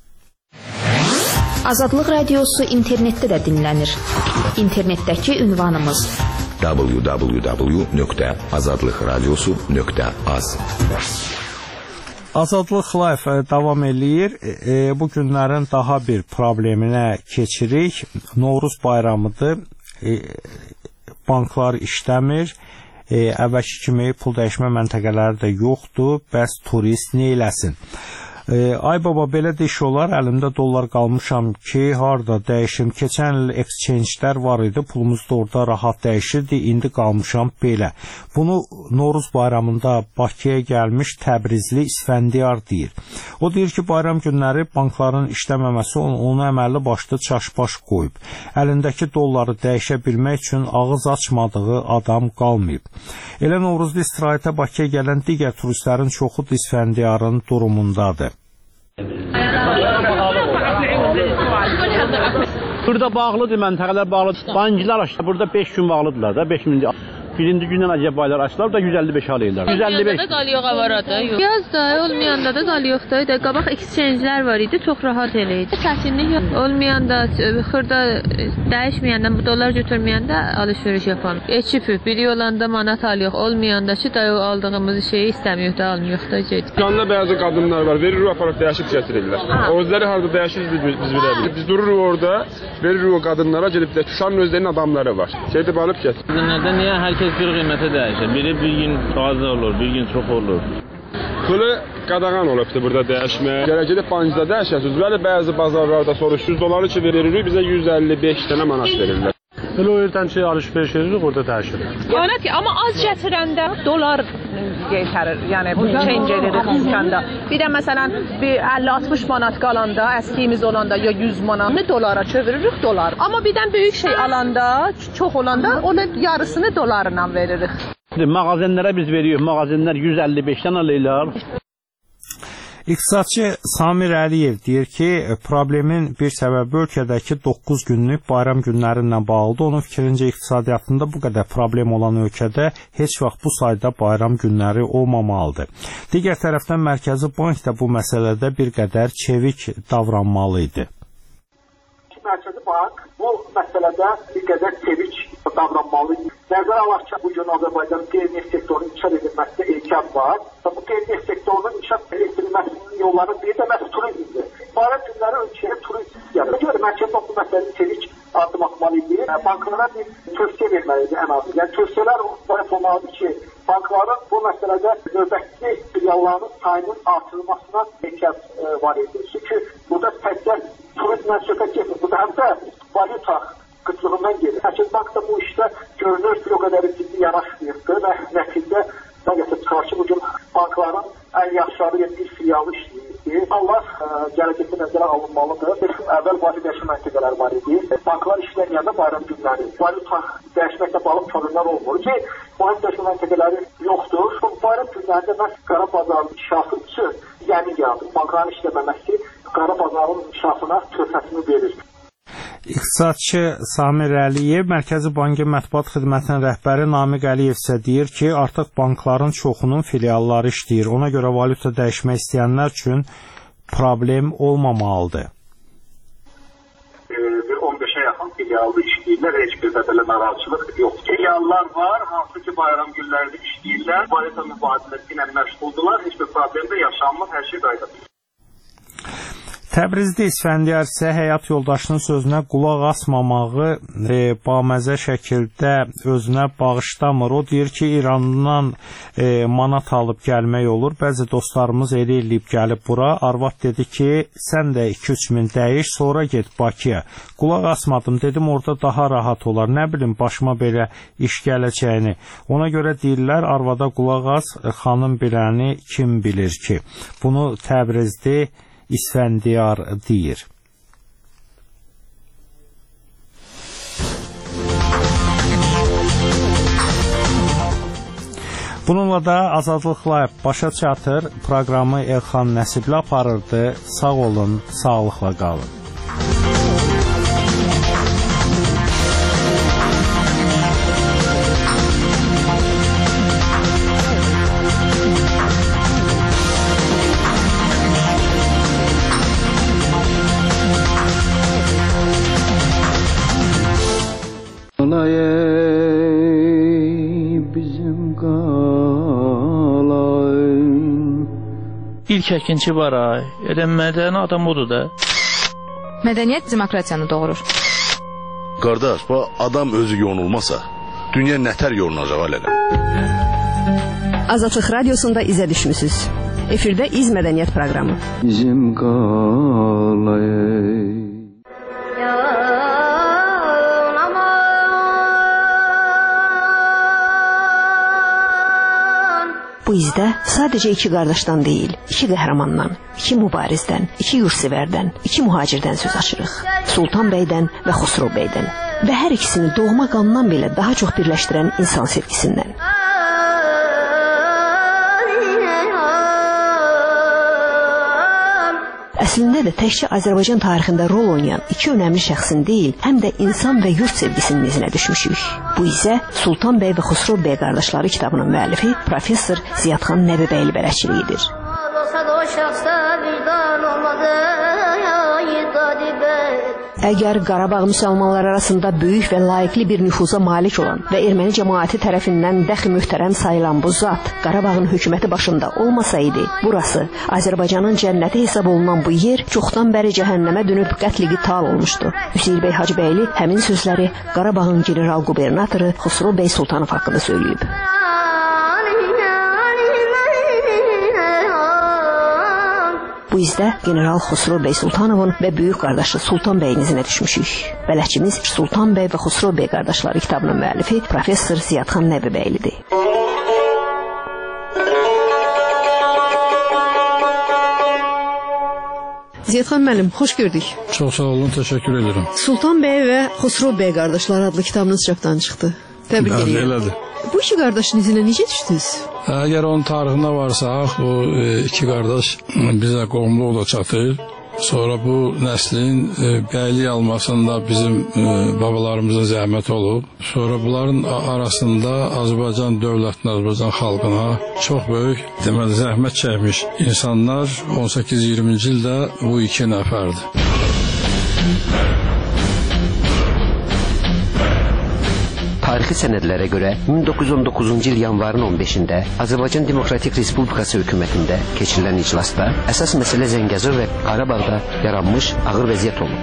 Azadlıq Radiosu internetdə də dinlənir. İnternetdəki ünvanımız w w w nöqtə azadlıq radiosu nöqtə az. Azadlıq Live davam eləyir. E, bu günlərin daha bir probleminə keçirik. Novruz bayramıdır. E, banklar işləmir. E, əvvəlki kimi pul dəyişmə məntəqələri də yoxdur. Bəs turist nə eləsin? E, ay baba, belə də iş olar, əlimdə dollar qalmışam ki, harda dəyişim. Keçən il exchange-lər var idi, pulumuz da orada rahat dəyişirdi, indi qalmışam belə. Bunu Novruz bayramında Bakıya gəlmiş Təbrizli İsfəndiyar deyir. O deyir ki, bayram günləri bankların işləməməsi onu əməlli başlı çaşbaş qoyub. Əlindəki dolları dəyişə bilmək üçün ağız açmadığı adam qalmayıb. Elə Novruzlu istirahətə Bakıya gələn digər turistlərin çoxu da İsfəndiyarın durumundadır. Burada bağlıdır, məntəqələr bağlıdır. Banklar açdı. Burada beş gün bağlıdırlar da, beş gün. Birinci gündən acaba baylar açdılar da yüz əlli beş alırlar. yüz əlli beş. Olmayanda da qalıyor avaradı. Yaz da, olmayanda da qalıyordu. Da qabaq exchange-lər var idi, çox rahat eləydi. Çətinlik yox. Olmayanda, xırda dəyişməyəndə, bu dollar götürməyəndə alış-veriş yapan. Eçifi biri olanda manat alıyor, olmayanda ki, da aldığımız şeyi istəmiyor da, almıyor da get. Yanında bəzi qadınlar var, veririk aparaq dəyişib gətirirlər. Özləri harda dəyişir biz bilərik. Biz dururuq orada, veririk o qadınlara, gedib də Şuşanın özlərinin adamları var. Gedib alıb gətir. Nədən niyə hər kəs bir qiymətə dəyişir? Biri bir gün az olur, bir gün çox olur. Pulu qadağan olubdur burada dəyişmək. Gərək gedib bankda dəyişəsiniz. Bəli, bəzi bazarlarda soruş yüz dolları ki veririk, bizə yüz əlli beş dənə manat verirlər. Elə o yerdən ki, alış-veriş edirik, orada dəyişirik. Yəni ki, amma az gətirəndə dolar getirir, yəni bu change edirik dükkanda. Bir də məsələn, bir əlli altmış manat qalanda, əskiyimiz olanda ya yüz manatını dolara çeviririk, dolar. Amma birdən böyük şey alanda, çox olanda, onun yarısını dolarla veririk. Mağazenlərə biz veriyoruz, mağazenlər yüz əlli beşdən alırlar. İqtisadçı Samir Əliyev deyir ki, problemin bir səbəbi ölkədəki doqquz günlük bayram günləri ilə bağlıdır. Onun fikrincə iqtisadiyyatında bu qədər problem olan ölkədə heç vaxt bu sayda bayram günləri olmamalıdır. Digər tərəfdən Mərkəzi Bank da bu məsələdə bir qədər çevik davranmalı idi. Mərkəzi Bank bu məsələdə bir qədər çevik davranmalı idi. Nəzərə alaq ki, bugün Azərbaycan qeyri-neft sektorunun inkişaf edilməsində ehtiyat var. Bu qeyri-neft sektorunun inkişaf edilməsinin yollarının biri də məhz turizmdir. Bayram günləri ölkəyə turist gəlir. Görə Mərkəzi Bank bu məsələni çevik addım atmalı idi. Banklara bir tövsiyə verməli idi ən azı. Yəni tövsiyələr olmalıdır ki, bankların bu məsələdə növbəti filiallarının sayının artırılmasına ehtiyat var idi. Çünki burada təkcə turizmdən söhbət getmir. Burada həm də valyuta qıtlığından gedir. Mərkəzi Bank da bu işdə görünür ki, o qədər ciddi yanaşmıyırdı və nəticə nəticə çıxar ki, bugün bankların ən yaxşıları bir filialı işləyirdi. Allah gələcəkdə nəzərə alınmalıdır. Əvvəl valyuta dəyişmə məntəqələri var idi. Banklar işləməyəndə bayram günləri. Valyuta dəyişməklə bağlı sorunlar olmur ki, valyuta dəyişmə məntəqələri yoxdur. Bayram günlərində məhz qara bazarın inkişafı üçün yeni gəldi. Bankların işləməməsi qara bazarın inkişafına töhfəsini verir. İqtisadçı Samir Əliyev, Mərkəzi Bankın mətbuat xidmətinin rəhbəri Namiq Əliyev isə deyir ki, artıq bankların çoxunun filialları işləyir. Ona görə valyuta dəyişmək istəyənlər üçün problem olmamalıdır. Bir on beşə yaxın filiallı işləyirlər, heç bir belə narazıçılıq yox. Filiallar var, hansı ki bayram günlərində işləyirlər, valyuta mübadiləsi ilə məşğuldurlar, heç bir problem də yaşanmır, hər şey qaydadır. Təbrizdə İsfəndiyar isə həyat yoldaşının sözünə qulaq asmamağı e, baməzə şəkildə özünə bağışlamır. O deyir ki, İrandan e, manat alıb gəlmək olur. Bəzi dostlarımız elə eləyib gəlib bura. Arvad dedi ki, sən də iki üç min dəyiş, sonra get Bakıya. Qulaq asmadım, dedim orada daha rahat olar. Nə bilim, başıma belə iş gələcəyini. Ona görə deyirlər, arvada qulaq as, xanım biləni kim bilir ki. Bunu Təbrizdə İsfəndiyar deyir. Bununla da Azadlıq Live başa çatır. Proqramı Elxan Nəsibli aparırdı. Sağ olun, sağlıqla qalın. İlk əkinçi var ay, elə mədəni adam odur da. Mədəniyyət demokratiyanı doğurur. Qardaş, bu adam özü yonulmasa, dünya nətər yolunacaq alələ? Azadlıq Radiosunda izə düşmüsünüz. Efirdə İz Mədəniyyət proqramı. Bizim qalayı. Bu izdə sadəcə iki qardaşdan deyil, iki qəhrəmandan, iki mübarizdən, iki yurtsevərdən, iki mühacirdən söz açırıq. Sultan bəydən və Xosrov bəydən və hər ikisini doğma qandan belə daha çox birləşdirən insan sevgisindən. Əslində də təkcə Azərbaycan tarixində rol oynayan iki önəmli şəxsin deyil, həm də insan və yurt sevgisinin izinə düşmüşük. Bu isə Sultan bəy və Xosrov bəy qardaşları kitabının müəllifi professor Ziyadxan Nəbibəyli bələdçiliyidir. Əgər Qarabağ müsəlmanlar arasında böyük və layiqli bir nüfuza malik olan və erməni cəmaəti tərəfindən dəxi möhtərəm sayılan bu zat Qarabağın hökuməti başında olmasaydı, burası Azərbaycanın cənnəti hesab olunan bu yer çoxdan bəri cəhənnəmə dönüb qətli qital olmuşdu. Hüseyl bəy Hacıbəyli həmin sözləri Qarabağın general qubernatoru Xosrov bəy Sultanov haqqında söyləyib. Bu izdə general Xosrov bəy Sultanovun və böyük qardaşı Sultan bəyin izinə düşmüşük. Bələdçimiz Sultan bəy və Xosrov bəy qardaşları kitabının müəllifi professor Ziyadxan Nəbibəylidir. Ziyadxan müəllim, xoş gördük. Çox sağ olun, təşəkkür ederim. Sultan bəy və Xosrov bəy qardaşları adlı kitabınız çapdan çıxdı. Təbrik edirəm. Elədir. Bu iki qardaşın izinə necə düşdünüz? Əgər onun tarixində varsaq, bu iki qardaş bizə qohumluq da çatır. Sonra bu nəslin bəylik almasında bizim babalarımızın zəhməti olub. Sonra bunların arasında Azərbaycan dövlətinə, Azərbaycan xalqına çox böyük deməli zəhmət çəkmiş insanlar on səkkiz iyirminci ildə bu iki nəfərdir. Tarixi sənədlərə görə min doqquz yüz on doqquzuncu il yanvarın on beşində Azərbaycan Demokratik Respublikası hökumətində keçirilən iclasda əsas məsələ Zəngəzur və Qarabağda yaranmış ağır vəziyyət olub.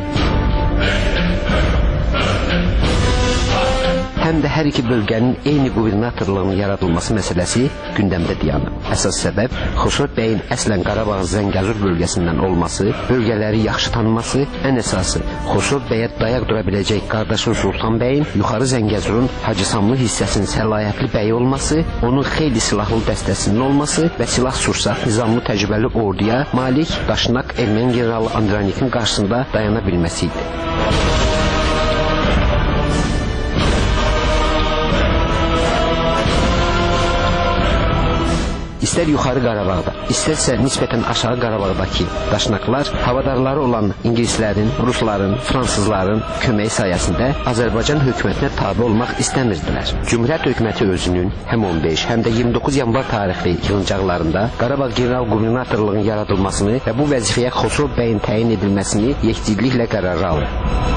Həm də hər iki bölgənin eyni qubernatorluğunun yaradılması məsələsi gündəmdə dayanıb. Əsas səbəb Xosrov bəyin əslən Qarabağın Zəngəzur bölgəsindən olması, bölgələri yaxşı tanıması, ən əsası Xosrov bəyə dayaq dura biləcək qardaşı Sultan bəyin yuxarı Zəngəzurun Hacısamlı hissəsinin səlahiyyətli bəyi olması, onun xeyli silahlı dəstəsinin olması və silah-sursat nizamlı təcrübəli orduya malik Daşnak erməni generalı Andranikin qarşısında dayana bilməsi idi. İstər yuxarı Qarabağda, istərsə nisbətən aşağı Qarabağdakı daşnaqlar havadarları olan ingilislərin, rusların, fransızların köməyi sayəsində Azərbaycan hökumətinə tabe olmaq istəmirdilər. Cümhuriyyət hökuməti özünün həm on beş, həm də iyirmi doqquz yanvar tarixli yığıncaqlarında Qarabağ general qubernatorluğunun yaradılmasını və bu vəzifəyə Xosrov bəyin təyin edilməsini yekdilliklə qərara alır.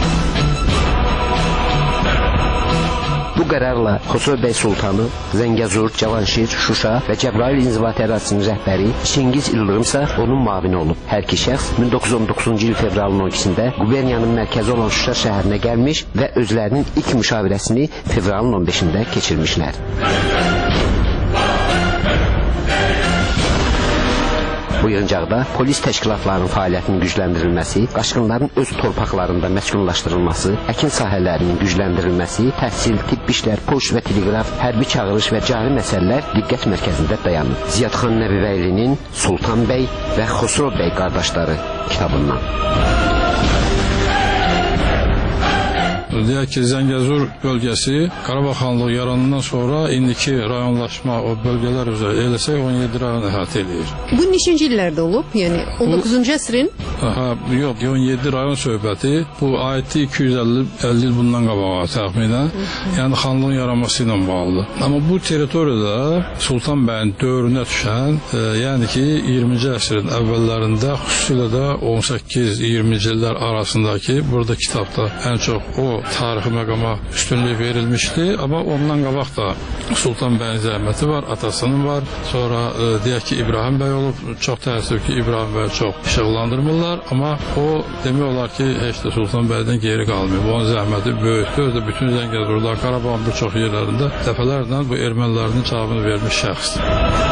Bu qərarla Xosrov bəy Sultanı, Zəngəzur, Cavanşir, Şuşa və Cəbrayıl inzibati ərazisinin rəhbəri Çingiz İldırımsa onun mavini olub. Hər iki şəxs min doqquz yüz on doqquzuncu il fevralın on ikisində quberniyanın mərkəzi olan Şuşa şəhərinə gəlmiş və özlərinin ilk müşavirəsini fevralın on beşində keçirmişlər. Bu yığıncaqda polis təşkilatlarının fəaliyyətinin gücləndirilməsi, qaçqınların öz torpaqlarında məskunlaşdırılması, əkin sahələrinin gücləndirilməsi, təhsil, tibb işlər, poçt və teleqraf, hərbi çağırış və cari məsələlər diqqət mərkəzində dayanır. Ziyadxan Nəbibəylinin Sultan bəy və Xosrov bəy qardaşları kitabından. deyək ki, Zəngəzur bölgəsi Qarabağ xanlığı yaranandan sonra indiki rayonlaşma o bölgələr üzrə eləsək on yeddi rayon əhatə edir. Bu neçinci illərdə olub? Yəni on doqquzuncu əsrin? Hə, yox, on yeddi rayon söhbəti bu ayətdə iki yüz əlli il bundan qabağa təxminən, yəni xanlığın yaranması ilə bağlıdır. Amma bu territoriyada Sultan bəyin dövrünə düşən, e, yəni ki, iyirminci əsrin əvvəllərində, xüsusilə də on səkkiz iyirminci illər arasındakı burada kitabda ən çox o tarixi məqama üstünlük verilmişdi. Amma ondan qabaq da Sultan bəyin zəhməti var, atasının var. Sonra e, deyək ki, İbrahim bəy olub. Çox təəssüf ki, İbrahim bəy çox işıqlandırmırlar. Amma o demək olar ki, heç də Sultan bəydən geri qalmıyor. Bu onun zəhməti böyükdür. Özü də bütün Zəngəzurda, Qarabağın bir çox yerlərində dəfələrlə bu ermənilərin cavabını vermiş şəxsdir.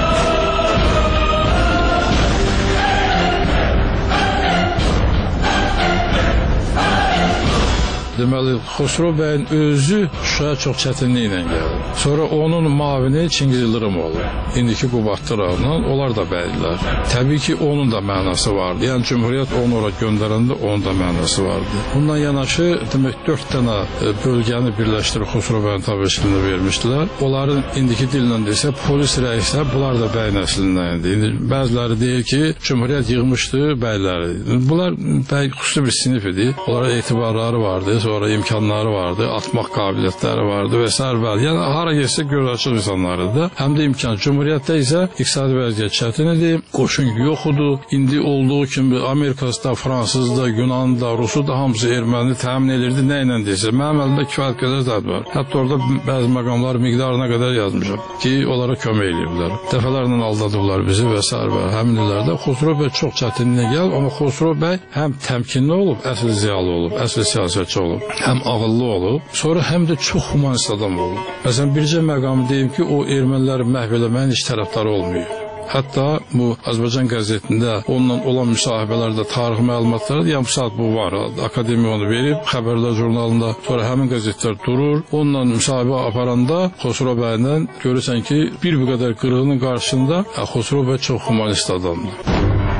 Deməli, Xosrov bəyin özü Şuşaya çox çətinliklə gəldi. Sonra onun mavini Çingiz Yıldırım oldu. İndiki Qubadlı rayonundan, onlar da bəydilər. Təbii ki, onun da mənası vardı. Yəni, Cümhuriyyət onu ora göndərəndə onun da mənası vardı. Bundan yanaşı, demək, dörd dənə bölgəni birləşdirib Xosrov bəyin tabiçiliyini vermişdilər. Onların indiki dillə desə, polis rəislər, bunlar da bəy nəslindən idi. İndi bəziləri deyir ki, Cümhuriyyət yığmışdı bəyləri. Bunlar bəy xüsusi bir sinif idi. Onlara etibarları vardı. Sonra imkanları vardı, atmaq qabiliyyətləri vardı və s. Yəni, hara geçsə göz açıq insanlar idi. Həm də imkan. Cumhuriyyətdə isə iqtisadi vəziyyət çətin idi, qoşun yox idi. İndi olduğu kimi Amerikasında, Fransızda, Yunanında, Rusuda hamısı erməni təmin edirdi. Nə ilə deyirsə, mənim əlimdə kifayət qədər zəd var. Hətta orada bəzi məqamlar miqdarına qədər yazmışam ki, onlara kömək ediblər. Dəfələrlə aldadıblar bizi və s. Həmin illərdə Xosrov bəy çox çətinliyə gəlib, amma Xosrov bəy həm təmkinli olub, əsl ziyalı olub, əsl siyasətçi olub. Həm ağıllı olub, sonra həm də çox humanist adam olub. Məsələn, bircə məqamı deyim ki, o erməniləri məhv eləməyin heç tərəfdarı olmuyor. Hətta bu Azərbaycan qəzetində onunla olan müsahibələrdə tarixi məlumatları, yəni bu saat bu var, akademiya onu verib, xəbərlər jurnalında, sonra həmin qəzetlər durur, onunla müsahibə aparanda Xosrov bəylə görürsən ki, bir bir qədər qırığının qarşısında Xosrov bəy çox humanist adamdır.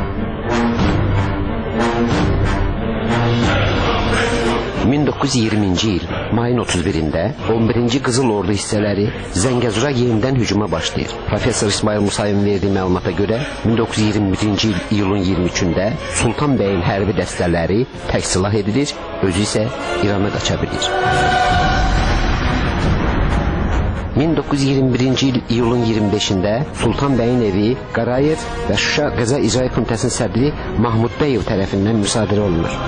min doqquz yüz iyirminci il mayın otuz birində on birinci Qızıl Ordu hissələri Zəngəzura yenidən hücuma başlayır. Professor İsmail Musayevin verdiyi məlumata görə min doqquz yüz iyirmi birinci il iyulun iyirmi üçündə Sultan bəyin hərbi dəstələri təksilah edilir, özü isə İrana qaça bilir. min doqquz yüz iyirmi birinci il iyulun iyirmi beşində Sultan bəyin evi Qarayev və Şuşa Qəza İcra Komitəsinin sədri Mahmud Bəyev tərəfindən müsadirə olunur.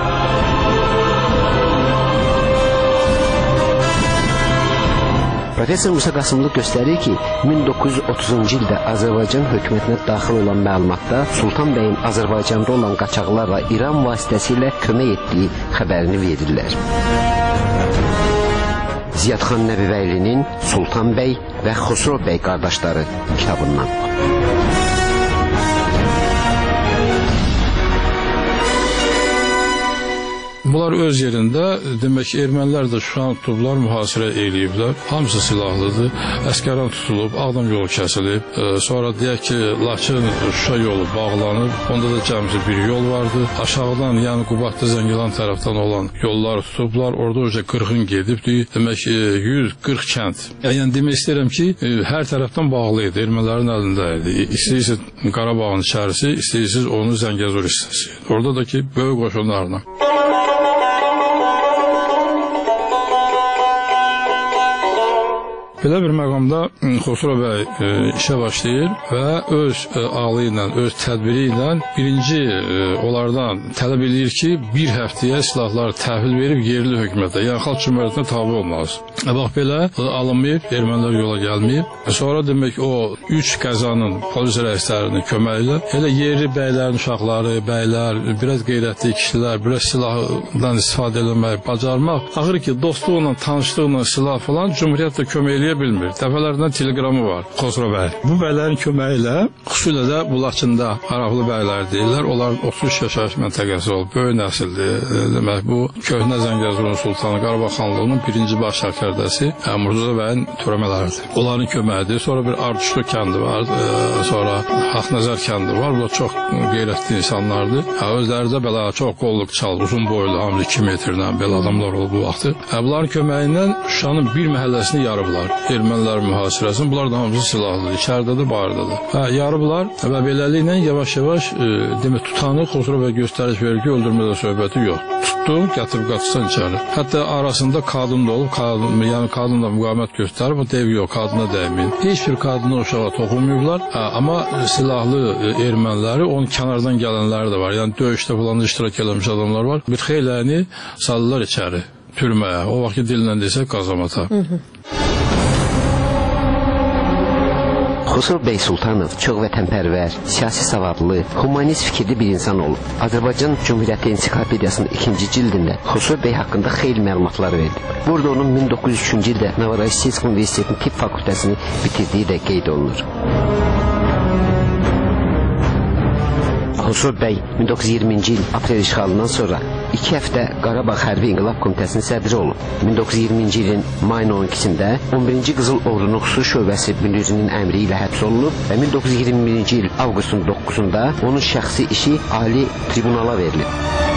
Professor Musa Qasımlı göstərir ki, min doqquz yüz otuzuncu ildə Azərbaycan hökumətinə daxil olan məlumatda Sultan bəyin Azərbaycanda olan qaçaqlarla İran vasitəsilə kömək etdiyi xəbərini verirlər. Ziyadxan Nəbibəylinin Sultan bəy və Xosrov bəy qardaşları kitabından. Bunlar öz yerində, demək ki, ermənilər də Şuşanı tutublar, mühasirə eləyiblər. Hamısı silahlıdır, əskərən tutulub, Ağdam yolu kəsilib. E, sonra deyək ki, Laçın Şuşa yolu bağlanıb, onda da cəmsi bir yol vardı. Aşağıdan, yəni Qubadlı Zəngilan tərəfdən olan yolları tutublar, orada öncə qırxın gedibdir. Demək ki, yüz qırx kənd. Yəni demək istəyirəm ki, e, hər tərəfdən bağlı idi, ermənilərin əlində idi. İstəyirsiniz Qarabağın içərisi, istəyirsiniz onun Zəngəzur hissəsi. Orada da ki, böyük qoşunlarla. Belə bir məqamda Xosrov bəy e, işə başlayır və öz e, ağlı ilə, öz tədbiri ilə birinci e, onlardan tələb edir ki, bir həftəyə silahları təhvil verib yerli hökumətə, yəni xalq cümhuriyyətinə tabi olmaz. E, bax belə alınmayıb, ermənilər yola gəlməyib. E, sonra demək o üç qəzanın polis rəislərinin köməyi ilə elə yerli bəylərin uşaqları, bəylər, biraz qeyrətli kişilər, biraz silahdan istifadə eləmək, bacarmaq. Axır ki, dostluqla, tanışlıqla silah falan cümhuriyyətlə kömək eləyir bilmir. Dəfələrdən teleqramı var Xosrov bəy. Bu bəylərin köməyi ilə xüsusilə də bu Laçında Araqlı bəylər deyirlər. Onların otuz üç yaşayış məntəqəsi olub. Böyük nəsildir. Demək bu köhnə Zəngəzurun sultanı Qarabağ xanlığının birinci baş sərkərdəsi Murtuza bəyin törəmələridir. Onların köməyidir. Sonra bir Arduşlu kəndi var, e, sonra Haqnəzər kəndi var. Bu da çox qeyrətli insanlardır. Hə, özləri də belə çox qolluk çal, uzun boylu, hamısı iki metrdən belə adamlar olub bu vaxtı. Hə, bunların köməyindən Şuşanın bir məhəlləsini yarıblar. Ermənilər mühasirəsini. Bunlar da hamısı silahlıdır. İçəridədir, bardadır. Hə, yarıblar və beləliklə yavaş-yavaş e, demək tutanı Xosrov bəy göstəriş verir ki, öldürmədə söhbəti yox. Tutdu, gətirib qaçsan içəri. Hətta arasında qadın da olub, qadın, yəni qadın da müqavimət göstərib, bu dev yox, qadına dəyməyin. Heç bir qadına uşağa toxunmayıblar, hə, amma silahlı e, erməniləri, onun kənardan gələnləri də var. Yəni döyüşdə falan iştirak eləmiş adamlar var. Bir xeyləni salırlar içəri, türməyə. O vaxt dillə desək qazamata. Hı -hı. Xosrov bəy Sultanov çox vətənpərvər, siyasi savadlı, humanist fikirli bir insan olub. Azərbaycan Cümhuriyyəti Ensiklopediyasının ikinci cildində Xosrov bəy haqqında xeyli məlumatlar verdi. Burada onun min doqquz yüz üçüncü ildə Novorossiysk Universitetinin Tibb fakültəsini bitirdiyi də qeyd olunur. Xosrov bəy min doqquz yüz iyirminci il aprel işğalından sonra iki həftə Qarabağ Hərbi İnqilab Komitəsinin sədri olub. min doqquz yüz iyirminci ilin mayın on ikisində on birinci Qızıl Ordunun xüsusi şöbəsi müdirinin əmri ilə həbs olunub və min doqquz yüz iyirmi birinci il avqustun doqquzunda onun şəxsi işi Ali Tribunala verilib.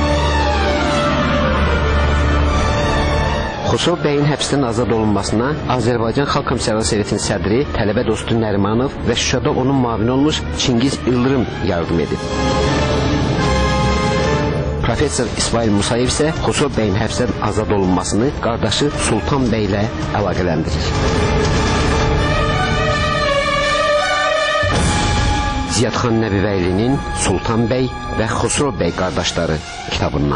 Xosrov bəyin həbsdən azad olunmasına Azərbaycan Xalq Komissarlar Sovetinin sədri tələbə dostu Nərimanov və Şuşada onun müavini olmuş Çingiz İldırım yardım edib. Professor İsmail Musayev isə Xosrov bəyin həbsdən azad olunmasını qardaşı Sultan bəy ilə əlaqələndirir. Ziyadxan Nəbibəylinin Sultan bəy və Xosrov bəy qardaşları kitabından.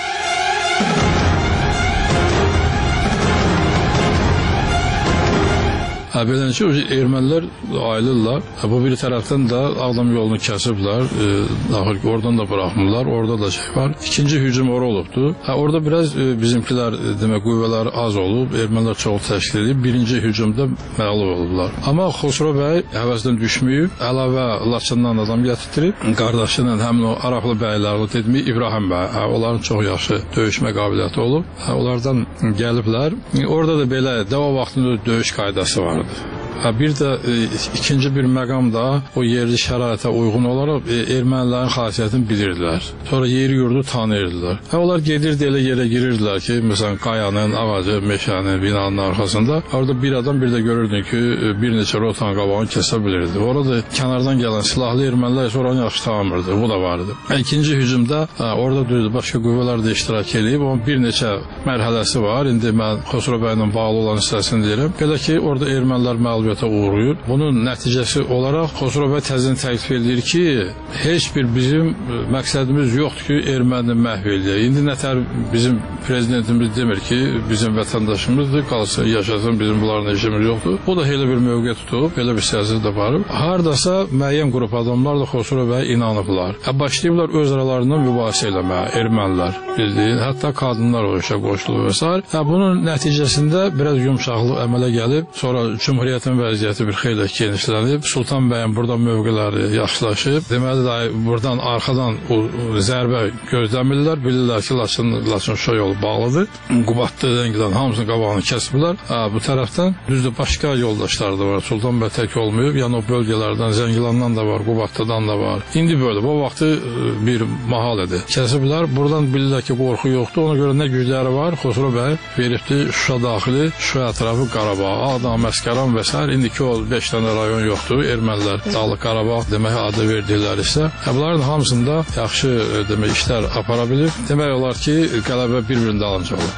Hə, beləcə ermənilər ayrılırlar. Bu bir tərəfdən də Ağdam yolunu kəsiblər. E, axır ki, oradan da buraxmırlar. Orada da şey var. İkinci hücum ora olubdu. Hə, orada biraz e, bizimkilər e, demək qüvvələr az olub, ermənilər çox təşkil edib. Birinci hücumda məğlub olublar. Amma Xosrov bəy həvəsdən düşməyib, əlavə Laçından adam gətirib, qardaşının həmin o Araqlı bəylərlə dedimi İbrahim bəy. Hə, onların çox yaxşı döyüşmə qabiliyyəti olub. Hə, onlardan gəliblər. Orada da belə də o vaxtında döyüş qaydası var. Bir də e, ikinci bir məqam da o yerli şəraitə uyğun olaraq e, ermənilərin xasiyyətini bilirdilər. Sonra yeri yurdu tanıyırdılar. Hə, onlar gedirdi elə yerə girirdilər ki, məsələn qayanın, ağacı, meşənin, binanın arxasında. Orada bir adam bir də görürdün ki, bir neçə rotan qabağını kəsə bilirdi. Orada kənardan gələn silahlı ermənilər oranı yaxşı tanımırdı. Bu da vardı. Hə, ikinci hücumda hə, orada düzdür, başqa qüvvələr də iştirak edib. Onun bir neçə mərhələsi var. İndi mən Xosrov bəylə bağlı olan hissəsini deyirəm. Belə ki, orada ermənilər məğlubiyyətə uğrayır. Bunun nəticəsi olaraq Xosrov bəy təzədən təklif edir ki, heç bir bizim məqsədimiz yoxdur ki, erməni məhv eləyək. İndi nətər bizim prezidentimiz demir ki, bizim vətəndaşımızdır, qalsın, yaşasın, bizim bunların işimiz yoxdur. O da elə bir mövqe tutub, elə bir siyasət də varıb. Hardasa müəyyən qrup adamlar da Xosrov bəyə inanıblar. Hə, başlayıblar öz aralarından mübahisə eləməyə, ermənilər, bildiyin, hətta qadınlar o işə qoşulur və s. Hə, bunun nəticəsində biraz yumşaqlıq əmələ gəlib, sonra Cümhuriyyətin vəziyyəti bir xeyli genişlənib, Sultan bəyin burada mövqeləri yaxşılaşıb. Deməli də buradan arxadan o zərbə gözləmirlər, bilirlər ki, Laçın, Laçın Şuşa yolu bağlıdır. Qubadlı, Zəngilan hamısının qabağını kəsiblər. Bu tərəfdən düzdür, başqa yoldaşlar da var. Sultan bəy tək olmayıb, yəni o bölgələrdən, Zəngilandan da var, Qubadlıdan da var. İndi böyle, bu vaxtı bir mahal idi. Kəsiblər, buradan bilirlər ki, qorxu yoxdur. Ona görə nə gücləri var, Xosrov bəy veribdi Şuşa daxili, Şuşa ətrafı Qarabağ, Ağdam, Məskəran və s. İndiki o beş dənə rayon yoxdur. Ermənilər Dağlıq Qarabağ demək adı verdilər isə. Bunların hamısında yaxşı demək işlər apara bilir. Demək olar ki, qələbə bir-birinin dalınca olur.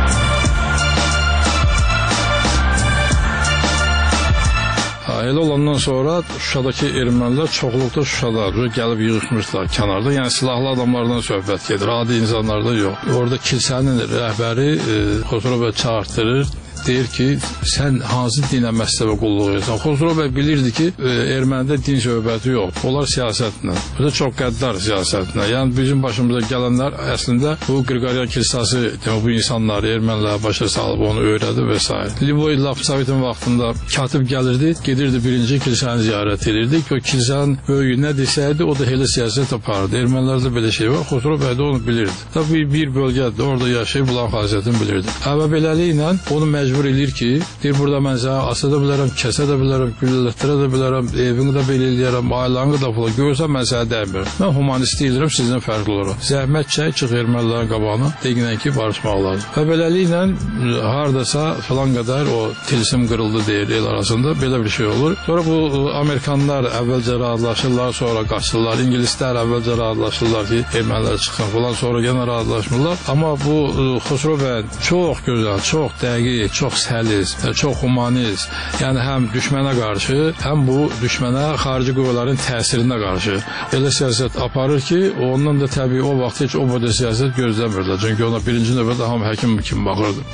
Elə olandan sonra Şuşadakı ermənilər çoxluqda Şuşada gəlib yığışmışlar kənarda. Yəni silahlı adamlardan söhbət gedir, adi insanlardan yox. Orada kilsənin rəhbəri e, Xosrov bəy çağırtırır. Deyir ki, sən hansı dinə məzhəbə qulluq edirsən? Xosrov bəy bilirdi ki, e, ermənidə din söhbəti yox. Onlar siyasətlə. Bu da çox qəddar siyasətlə. Yəni bizim başımıza gələnlər əslində bu Qriqoryan kilsəsi, bu insanları ermənilər başa salıb onu öyrədi və s. Livoy Lapsavitin vaxtında katib gəlirdi, gedirdi birinci kilsəni ziyarət edirdi ki, o kilsənin böyüyü nə desəydi, o da elə siyasət apardı. Ermənilərdə belə şey var. Xosrov bəy də onu bilirdi. Tabii bir bölgədə orada yaşayıb bulan xasiyyətini bilirdi. Amma beləliklə onu məcbur məcbur eləyir ki, deyir, burada mən sənə asa da bilərəm, kəsə də bilərəm, güllətdirə də bilərəm, evini də belə eləyərəm, ailəni də falan. Görürsən, mən sənə dəymirəm. Mən humanist deyilirəm, sizdən fərqli olarak. Zəhmət çək, çıx ermənilərin qabağına, deginən ki, barışmaq lazım. Və beləliklə, haradasa falan qədər o tilsim qırıldı deyir el arasında, belə bir şey olur. Sonra bu Amerikanlar əvvəlcə razılaşırlar, sonra qaçırlar. İngilislər əvvəlcə razılaşırlar ki, ermənilər çıxın falan, sonra yenə razılaşmırlar. Amma bu Xosrov bəy çox gözəl, çox dəqiq, çox səlis, çox humanist, yəni həm düşmənə qarşı, həm bu düşmənə xarici qüvvələrin təsirinə qarşı elə siyasət aparır ki, ondan da təbii o vaxt heç o boyda siyasət gözləmirlər. Çünki ona birinci növbədə hamı həkim kimi baxırdı.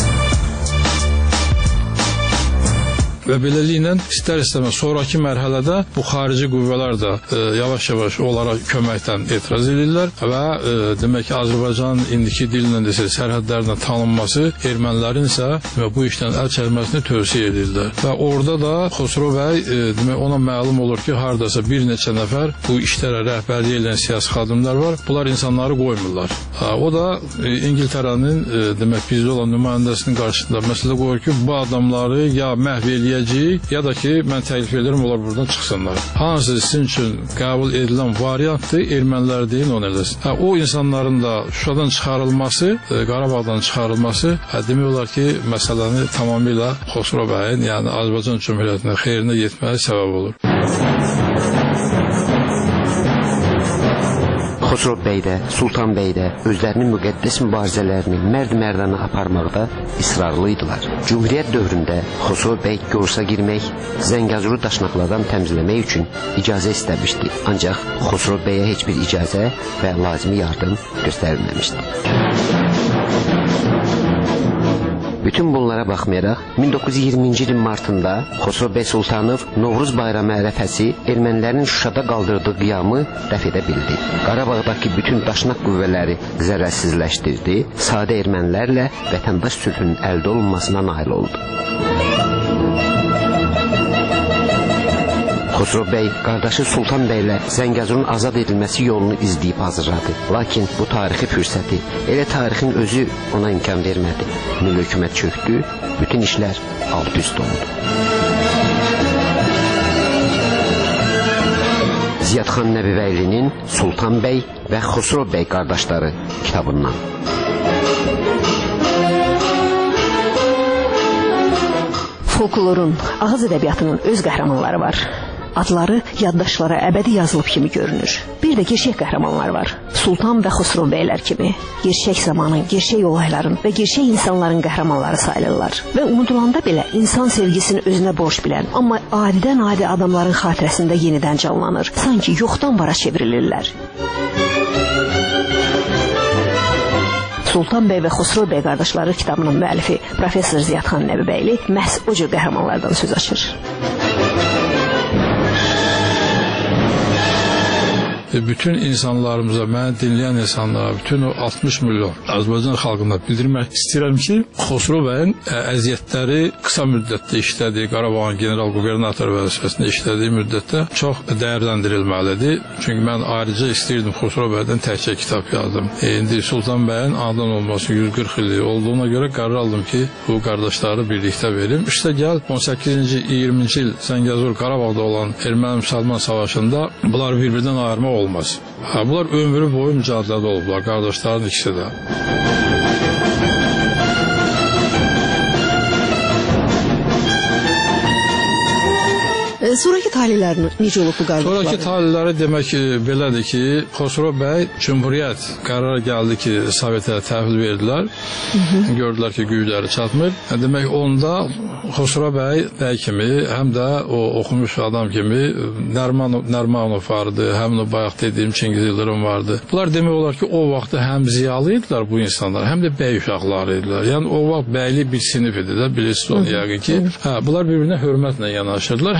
Və beləliklə istər-istəməz sonraki mərhələdə bu xarici qüvvələr də yavaş-yavaş onlara köməkdən etiraz edirlər və e, demək ki, Azərbaycanın indiki dillə desə sərhədlərinin tanınması ermənilərin isə bu işdən əl çəkməsini tövsiyə edirlər. Və orada da Xosrov bəy e, demək ona məlum olur ki, hardasa bir neçə nəfər bu işlərə rəhbərlik edən siyasi xadimlər var. Bunlar insanları qoymurlar. Ha, o da e, İngiltərənin e, demək bizdə olan nümayəndəsinin qarşısında məsələ qoyur ki, bu adamları ya məhv eləyəcək, ya da ki, mən təklif edirəm, onlar buradan çıxsınlar. Hansı sizin üçün qəbul edilən variantdır, ermənilər deyin, onu eləsin. Hə, o insanların da Şuşadan çıxarılması, e, Qarabağdan çıxarılması, hə, demək olar ki, məsələni tamamilə Xosrov bəyin, yəni Azərbaycan Cümhuriyyətinin xeyrinə yetməyə səbəb olur. Xosrov bəy də, Sultan bəy də özlərinin müqəddəs mübarizələrini mərd-mərdana aparmaqda israrlıydılar. Cümhuriyyət dövründə Xosrov bəy Gorsa girmək, Zəngəzuru daşnaqlardan təmizləmək üçün icazə istəmişdi. Ancaq Xosrov bəyə heç bir icazə və lazımi yardım göstərilməmişdi. Bütün bunlara baxmayaraq, min doqquz yüz iyirminci ilin martında Xosrov bəy Sultanov Novruz bayramı ərəfəsi ermənilərin Şuşada qaldırdığı qiyamı dəf edə bildi. Qarabağdakı bütün daşnaq qüvvələri zərərsizləşdirdi, sadə ermənilərlə vətəndaş sülhünün əldə olunmasına nail oldu. Xosrov bəy qardaşı Sultan bəylə Zəngəzurun azad edilməsi yolunu izləyib hazırladı. Lakin bu tarixi fürsəti, elə tarixin özü ona imkan vermədi. Milli hökumət çöktü, bütün işlər alt-üst oldu. Ziyadxan Nəbibəylinin Sultan bəy və Xosrov bəy qardaşları kitabından. Folklorun, ağız ədəbiyyatının öz qəhrəmanları var. Adları yaddaşlara əbədi yazılıb kimi görünür. Bir də gerçək qəhrəmanlar var. Sultan və Xosrov bəylər kimi. Gerçək zamanın, gerçək olayların və gerçək insanların qəhrəmanları sayılırlar. Və unudulanda belə insan sevgisini özünə borc bilən, amma adidən adi adamların xatirəsində yenidən canlanır. Sanki yoxdan vara çevrilirlər. Sultan bəy və Xosrov bəy qardaşları kitabının müəllifi Professor Ziyadxan Nəbibəyli məhz o cür qəhrəmanlardan söz açır. Bütün insanlarımıza, məni dinləyən insanlara, bütün o altmış milyon Azərbaycan xalqına bildirmək istəyirəm ki, Xosrov bəyin əziyyətləri qısa müddətdə işlədiyi, Qarabağın general qubernator vəzifəsində işlədiyi müddətdə çox dəyərləndirilməlidir. Çünki mən ayrıca istəyirdim Xosrov bəydən təkcə kitab yazdım. E, indi Sultan bəyin anadan olması yüz qırx illik olduğuna görə qərar aldım ki, bu qardaşları birlikdə verim. İşte gəl on səkkizinci iyirminci il Zəngəzur Qarabağda olan Erməni-Müsəlman savaşında bunlar bir-birindən ayırmaq oldu. Olmaz. Ha, bunlar ömrü boyu mücadilədə olublar, qardaşların ikisi də. E, sonraki talihlərini necə olub bu qardaşları? Sonraki talihləri demək ki, belədir ki, Xosrov bəy Cümhuriyyət qərara gəldi ki, Sovetə təhvil verdilər. Hı -hı. Gördülər ki, gücləri çatmır. Demək, onda Xosrov bəy bəy kimi, həm də o oxumuş adam kimi Nərmanov, Nərmanov vardı, həm də bayaq dediyim Çingiz Yıldırım vardı. Bunlar demək olar ki, o vaxtda həm ziyalı idilər bu insanlar, həm də bəy uşaqları idilər. Yəni, o vaxt bəyli bir sinif idi də, bilirsiniz onu yəqin ki. Hə, bunlar bir-birinə hörmətlə yanaşırdılar, həm də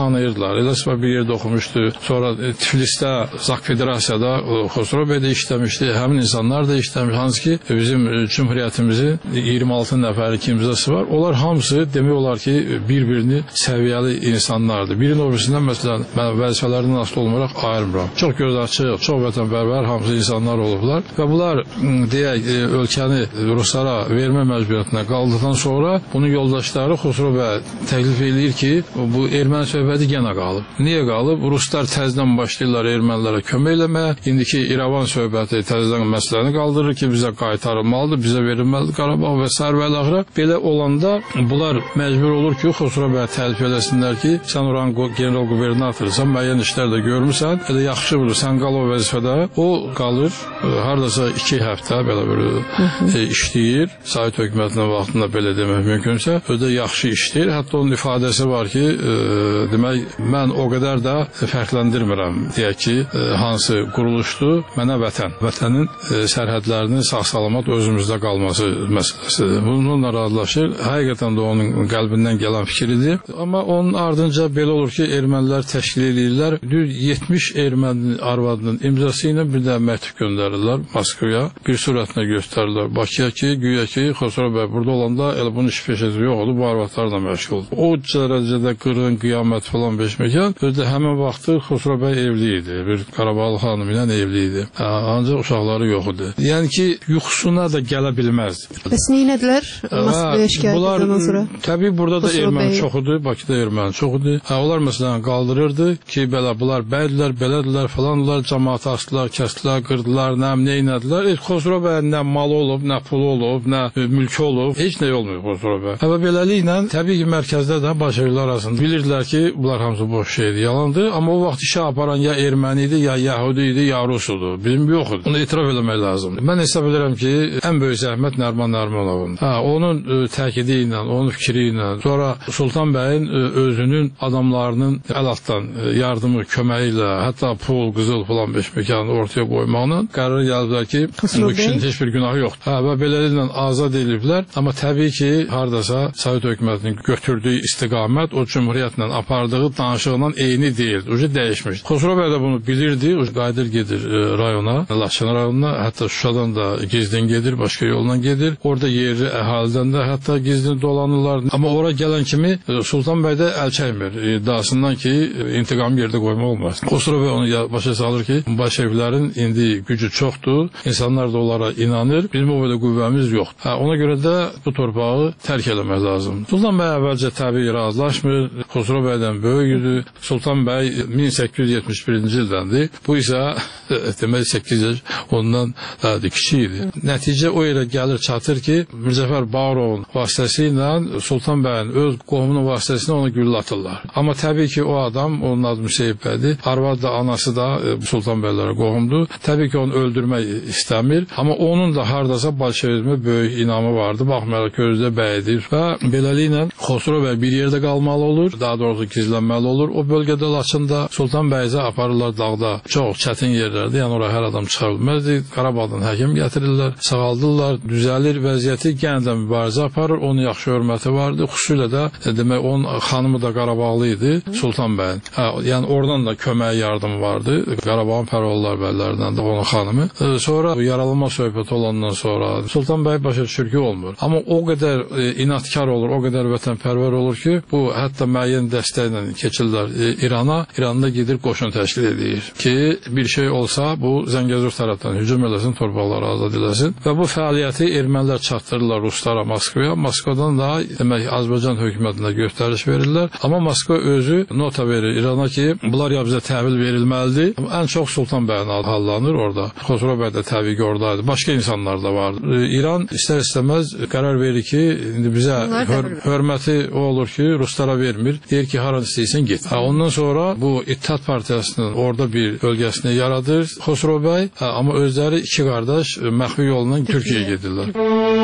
tanıyırdılar. Elə bir yerdə oxumuşdu. Sonra e, Tiflisdə, Zak Federasiyada Xosrov bəy də işləmişdi. Həmin insanlar da işləmiş. Hansı ki bizim e, Cümhuriyyətimizin iyirmi altı nəfəri kimzası var. Onlar hamısı demək olar ki bir-birini səviyyəli insanlardır. Birinin obirisindən məsələn mən vəzifələrindən asılı olmayaraq ayırmıram. Çox göz açıq, çox vətənpərvər hamısı insanlar olublar və bunlar deyək ölkəni ruslara vermə məcburiyyətinə qaldıqdan sonra bunun yoldaşları Xosrov bəy təklif edir ki, bu erməni söhbəti yenə qalıb. Niyə qalıb? Ruslar təzədən başlayırlar ermənilərə kömək eləməyə. İndiki İrəvan söhbəti təzədən məsələni qaldırır ki, bizə qaytarılmalıdır, bizə verilməlidir Qarabağ və sair və l-axıra. Belə olanda bunlar məcbur olur ki, Xosrov bəy təlif eləsinlər ki, sən oranın general qubernatorsan, müəyyən işlər də görmüsən, elə yaxşı bilir, sən qal o vəzifədə. O qalır, hardasa iki həftə belə belə e, işləyir. Sovet hökumətinin vaxtında belə demək mümkünsə, özü də yaxşı işləyir. Hətta onun ifadəsi var ki, e, demək, mən o qədər də fərqləndirmirəm, deyək ki, e, hansı quruluşdur, mənə vətən, vətənin e, sərhədlərinin sağ-salamat özümüzdə qalması məsələsidir. Bununla razılaşır. Həqiqətən də onun qəlbindən gələn fikridir. Amma onun ardınca belə olur ki, ermənilər təşkil edirlər. Düz yetmiş erməni arvadının imzası ilə bir də məktub göndərirlər Moskvaya. Bir surətlə göstərirlər Bakıya ki, güya ki, Xosrov bəy burada olanda elə bunun iş peşəsi yoxdur, bu arvadlarla məşğuldur. O dərəcədə qırğın, qiyamət falan beşməkan. Özdə həmin vaxtı Xosrov bəy evli idi. Bir Qarabağlı xanım ilə evli idi. Ancaq uşaqları yox idi. Yəni ki, yuxusuna da gələ bilməzdi. Bəs neynədilər Moskvaya şikayət edəndən sonra? Təbii burada da erməni çoxudur, Bakıda erməni çoxudur. Hə, onlar məsələn qaldırırdı ki, belə bunlar bəydirlər, belədilər falandılar, cəmaatı asdılar, kəsdilər, qırdılar, nə neynədilər. E, Xosrov bəy nə malı olub, nə pulu olub, nə mülkü olub, heç nə olmuyor Xosrov bəy. Və beləliklə təbii ki, mərkəzdə də Bolşeviklər arasında bilirdilər ki, bunlar hamısı boş şeydir, yalandır. Amma o vaxt işə aparan ya erməni idi, ya yəhudi idi, ya rusudur. Bizim yoxdur. Bunu etiraf eləmək lazımdır. Mən hesab edirəm ki, ən böyük zəhmət Nəriman Nərimanovun. Hə, onun ə, təkidi ilə, onun fikri ilə, sonra Sultan bəyin ə, özünün adamlarının əl altdan ə, yardımı, köməyi ilə, hətta pul, qızıl falan beşməkanı ortaya qoymaqla qərar gəliblər ki, bu kişinin heç bir günahı yoxdur. Hə, və beləliklə azad ediliblər. Amma təbii ki, hardasa Sovet hökumətinin götürdüyü istiqamət o cümhuriyyətlə apardığı danışıqla eyni deyil. Ucu dəyişmiş. Xosrov bəy də bunu bilirdi. Ucu qayıdır gedir ə, rayona, Laçın rayonuna, hətta Şuşadan da gizlin gedir, başqa yolla gedir. Orada yerli əhalidən də hətta gizlin dolanırlar. Amma ora gələn kimi Sultan bəy də əl çəkmir. İddiasından ki, intiqam yerdə qoymaq olmaz. Xosrov bəy onu başa salır ki, Bolşeviklərin indi gücü çoxdur. İnsanlar da onlara inanır. Bizim o belə qüvvəmiz yoxdur. Hə, ona görə də bu torpağı tərk eləmək lazım. Sultan bəy əvvəlcə təbii razılaşmır. Xosrov bəydən böyük idi. Sultan bəy min səkkiz yüz yetmiş birinci ildəndir. Bu isə demək səkkiz yaş ondan daha da kiçik idi. Nəticə o yerə gəlir çatır ki, Mirzəfər Bağırovun vasitəsilə Sultan bəyin öz qohumunun vasitəsilə onu güllə atırlar. Amma təbii ki, o adam, onun adı Müseyib bəydir. Arvad da, anası da Sultan bəylərə qohumdur. Təbii ki, onu öldürmək istəmir. Amma onun da hardasa bolşevizmə böyük inamı vardı. Baxmayaraq ki, özü də bəydir. Və beləliklə Xosrov bəy bir yerdə qalmalı olur. Daha doğrusu gizlənməli olur. O bölgədə Laçında Sultan bəyizə aparırlar dağda. Çox çətin yerlərdir. Yəni oraya hər adam çıxa bilməzdi. Qarabağdan həkim gətirirlər, sağaldırlar, düzəlir vəziyyəti, gəncdən mübarizə aparır. Onun yaxşı hörməti vardı. Xüsusilə də demək onun xanımı da Qarabağlı idi, Sultan bəyin. Hə, yəni oradan da kömək yardımı vardı. Qarabağın Pərvallar bəylərindən də onun xanımı. E, sonra yaralanma söhbəti olandan sonra Sultan bəy başa düşür ki, olmur. Amma o qədər e, inatkar olur, o qədər vətənpərvər olur ki, bu hətta müəyyən dəstəklə keçirlər e, İrana. İranda gedir qoşun təşkil edir ki, bir şey olsa bu Zəngəzur tərəfdən hücum eləsin, torpaqları azad eləsin. Və bu fəaliyyəti ermənilər çatdırırlar ruslara Moskvaya. Moskvadan da demək Azərbaycan hökumətinə göstəriş verirlər. Amma Moskva özü nota verir İrana ki, bunlar ya bizə təhvil verilməlidir. Ən çox Sultan bəyin hallanır orada. Xosrov bəy də təbii ki, oradaydı. Başqa insanlar da vardı. İran istər-istəməz qərar verir ki, indi bizə hör hörməti o olur ki, ruslara vermir. Deyir ki, haran istəyirsən get. Ha, ondan sonra bu İttihat Partiyasının orada bir bölgəsini yaradır Xosrov bəy. Ha, amma özləri iki qardaş məxfi yolla Türkiyəyə gedirlər.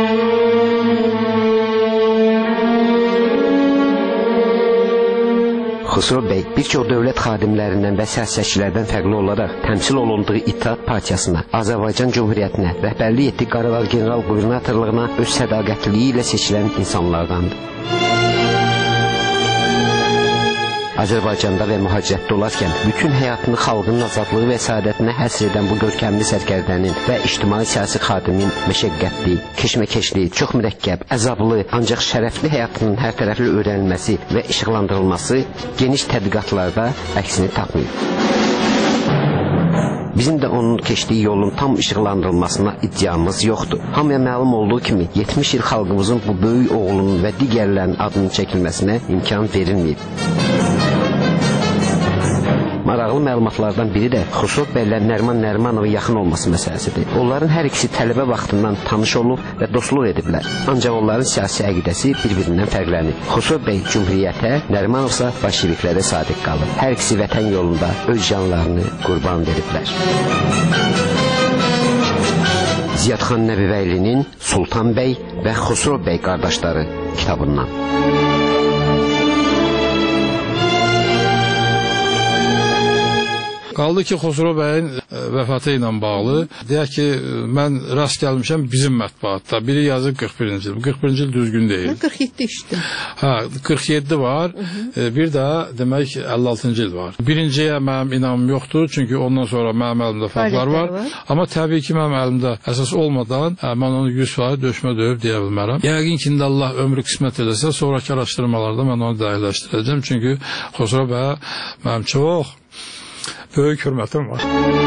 Xosrov bəy bir çox dövlət xadimlərindən və siyasətçilərdən fərqli olaraq təmsil olunduğu İttihat Partiyasına, Azərbaycan Cümhuriyyətinə rəhbərlik etdiyi Qarabağ General Qubernatorluğuna öz sədaqətliliyi ilə seçilən insanlardandır. Azərbaycanda və mühacirətdə olarkən bütün həyatını xalqının azadlığı və səadətinə həsr edən bu görkəmli sərkərdənin və ictimai-siyasi xadimin məşəqqətli, keşməkeşli, çox mürəkkəb, əzablı, ancaq şərəfli həyatının hər tərəfli öyrənilməsi və işıqlandırılması geniş tədqiqatlarda əksini tapmayıb. Bizim də onun keçdiyi yolun tam işıqlandırılmasına iddiamız yoxdur. Hamıya məlum olduğu kimi yetmiş il xalqımızın bu böyük oğlunun və digərlərin adının çəkilməsinə imkan verilməyib. Maraqlı məlumatlardan biri də Xusrov bəylə Nəriman Nərimanovun yaxın olması məsələsidir. Onların hər ikisi tələbə vaxtından tanış olub və dostluq ediblər. Ancaq onların siyasi əqidəsi bir-birindən fərqlənir. Xusrov bəy cümhuriyyətə, Nərimanov isə bolşeviklərə sadiq qalıb. Hər ikisi vətən yolunda öz canlarını qurban veriblər. Ziyadxan Nəbibəylinin Sultan bəy və Xusrov bəy qardaşları kitabından. Qaldı ki, Xosrov bəyin vəfatı ilə bağlı, deyək ki, mən rast gəlmişəm bizim mətbuatda. Biri yazır qırx birinci il. qırx birinci il düzgün deyil. Mən qırx yeddi işdim. Hə, qırx yeddi var. Hı -hı. Bir də demək əlli altıncı il var. Birinciyə mənim inamım yoxdur, çünki ondan sonra mənim əlimdə faktlar var. var. Amma təbii ki, mənim əlimdə əsas olmadan mən onu yüz faiz döşmə döyüb deyə bilmərəm. Yəqin ki, indi Allah ömrü qismət eləsə, sonraki araşdırmalarda mən onu dəqiqləşdirəcəm. Çünki Xosrov bəyə mənim çox böyük hürmətim var.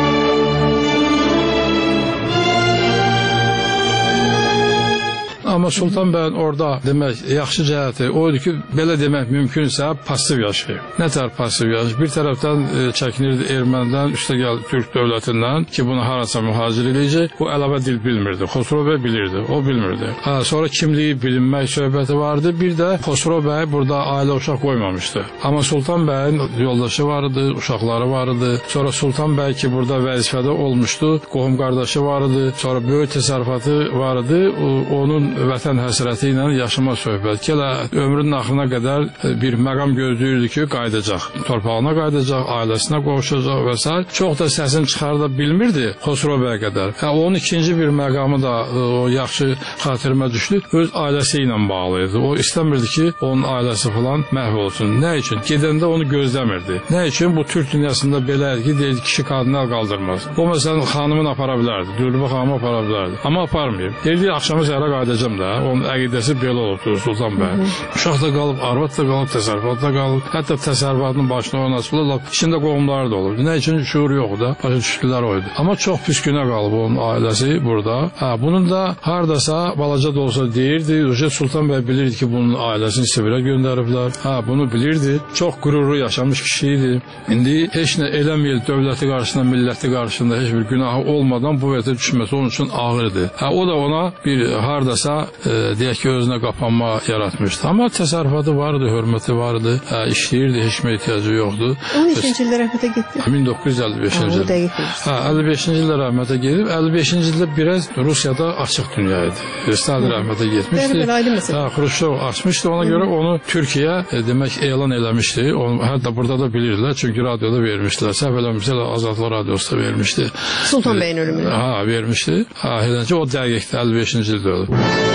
Amma Sultan bəyin orada demək yaxşı cəhəti o idi ki, belə demək mümkünsə pasiv yaşayıb. Nə tər pasiv yaşayıb? Bir tərəfdən e, çəkinirdi ermənidən, üstə gəldi Türk dövlətindən ki, bunu harasa mühacir eləyəcək. Bu əlavə dil bilmirdi. Xosrov bəy bilirdi, o bilmirdi. Ha, sonra kimliyi bilinmək söhbəti vardı. Bir də Xosrov bəy burada ailə uşaq qoymamışdı. Amma Sultan bəyin yoldaşı var idi, uşaqları var idi. Sonra Sultan bəy ki, burada vəzifədə olmuşdu, qohum qardaşı var idi. Sonra böyük təsərrüfatı var idi. Onun vətən həsrəti ilə yaşama söhbət. Gələ ömrünün axırına qədər bir məqam gözləyirdi ki, qayıdacaq. Torpağına qayıdacaq, ailəsinə qovuşacaq və s. Çox da səsini çıxarda bilmirdi Xosrov bəy qədər. Hə, onun ikinci bir məqamı da o yaxşı xatirimə düşdü. Öz ailəsi ilə bağlı idi. O istəmirdi ki, onun ailəsi falan məhv olsun. Nə üçün? Gedəndə onu gözləmirdi. Nə üçün? Bu Türk dünyasında belə ki, deyildi, kişi qadını qaldırmaz. O məsələn xanımını apara bilərdi, Dülbə xanımı apara bilərdi. Amma aparmayıb. Deyildi, axşamı səhərə qayıdacaq. Onun əqidəsi belə olubdur Sultan bəy. Uşaq da qalıb, arvad da qalıb, təsərrüfatda qalıb. Hətta təsərrüfatın başına oynasıblar. İçində qohumları da olub. Nə üçün şuur yoxdur da, başa düşdülər oydu. Amma çox pis günə qalıb onun ailəsi burada. Hə, bunun da hardasa balaca da olsa deyirdi. Sultan bəy bilirdi ki, bunun ailəsini Sibirə göndəriblər. Hə, bunu bilirdi. Çox qürurlu yaşamış kişi idi. İndi heç nə eləməyil dövləti qarşısında, milləti qarşısında heç bir günahı olmadan bu vəziyyətə düşməsi onun üçün ağırdı. Hə, o da ona bir hardasa E, deyək ki, özünə qapanma yaratmışdı. Amma təsərrüfatı vardı, hörməti vardı, hə, işləyirdi, heç kimə ehtiyacı yoxdur. on neçənci ildə rəhmətə getdi? min doqquz yüz əlli beşinci ildə. Hə, əlli beşinci ildə rəhmətə gedib, əlli beşinci ildə biraz Rusiyada açıq dünya idi. Stalin rəhmətə getmişdi. Hə, Xruşov açmışdı, ona görə onu Türkiyə e, demək elan eləmişdi. Onu, hətta burada da bilirdilər, çünki radioda vermişdilər. Səhv eləmişsə Azadlıq radiosu da vermişdi. Sultan bəyin ölümünü. Hə, vermişdi. Hə, eləncə o dəqiqdə əlli beşinci ildə oldu.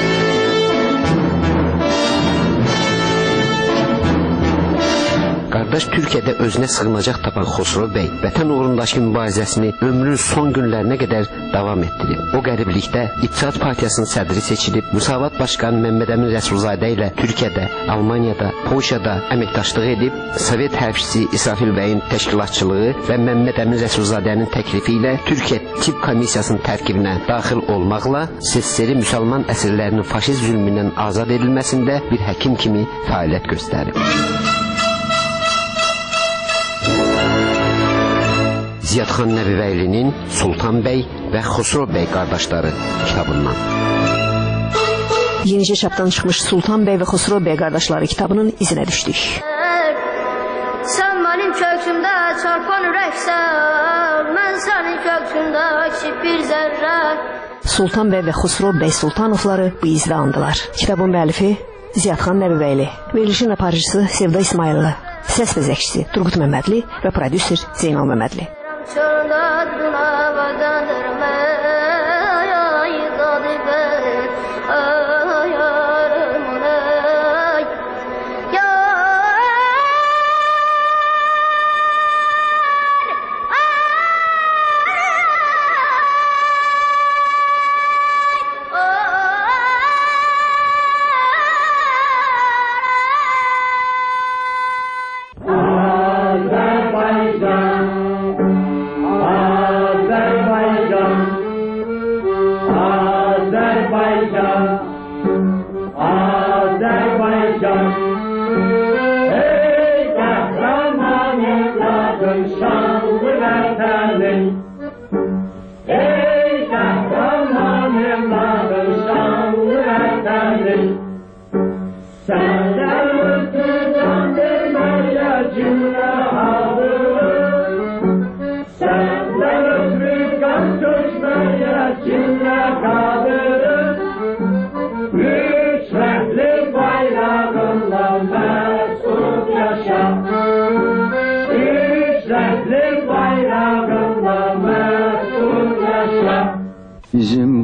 Qardaş Türkiyədə özünə sığınacaq tapan Xosrov bəy vətən uğrundakı mübarizəsini ömrünün son günlərinə qədər davam etdirib. O qəriblikdə İttihat Partiyasının sədri seçilib, Müsavat Başqanı Məmməd Əmin Rəsulzadə ilə Türkiyədə, Almaniyada, Polşada əməkdaşlıq edib, Sovet hərbçisi İsrafil bəyin təşkilatçılığı və Məmməd Əmin Rəsulzadənin təklifi ilə Türkiyə Tibb Komissiyasının tərkibinə daxil olmaqla S S R-i müsəlman əsirlərinin faşist zülmündən azad edilməsində bir həkim kimi fəaliyyət göstərib. Ziyadxan Nəbibəylinin Sultan bəy və Xosrov bəy qardaşları kitabından. Yenicə çapdan çıxmış Sultan bəy və Xosrov bəy qardaşları kitabının izinə düşdük. Sən mənim köksümdə çarpan ürəksən, mən sənin köksündə kiçik bir zərrə. Sultan bəy və Xosrov bəy Sultanovları bu izdə andılar. Kitabın müəllifi Ziyadxan Nəbibəyle, verilişin aparıcısı Sevda İsmayıllı, səs bəzəkçisi Turqut Məmmədli və prodüser Zeynal Məmmədli. bayram. Ey kahraman evladım şanlı vətənin. Ey kahraman evladım şanlı vətənin. Səndən ötü can verməyə cümlə alır. Səndən ötü qan tökməyə cümlə qalır. Üç rəngli bayrağınla məsud yaşa. Üç rəngli bayrağınla məsud yaşa. Bizim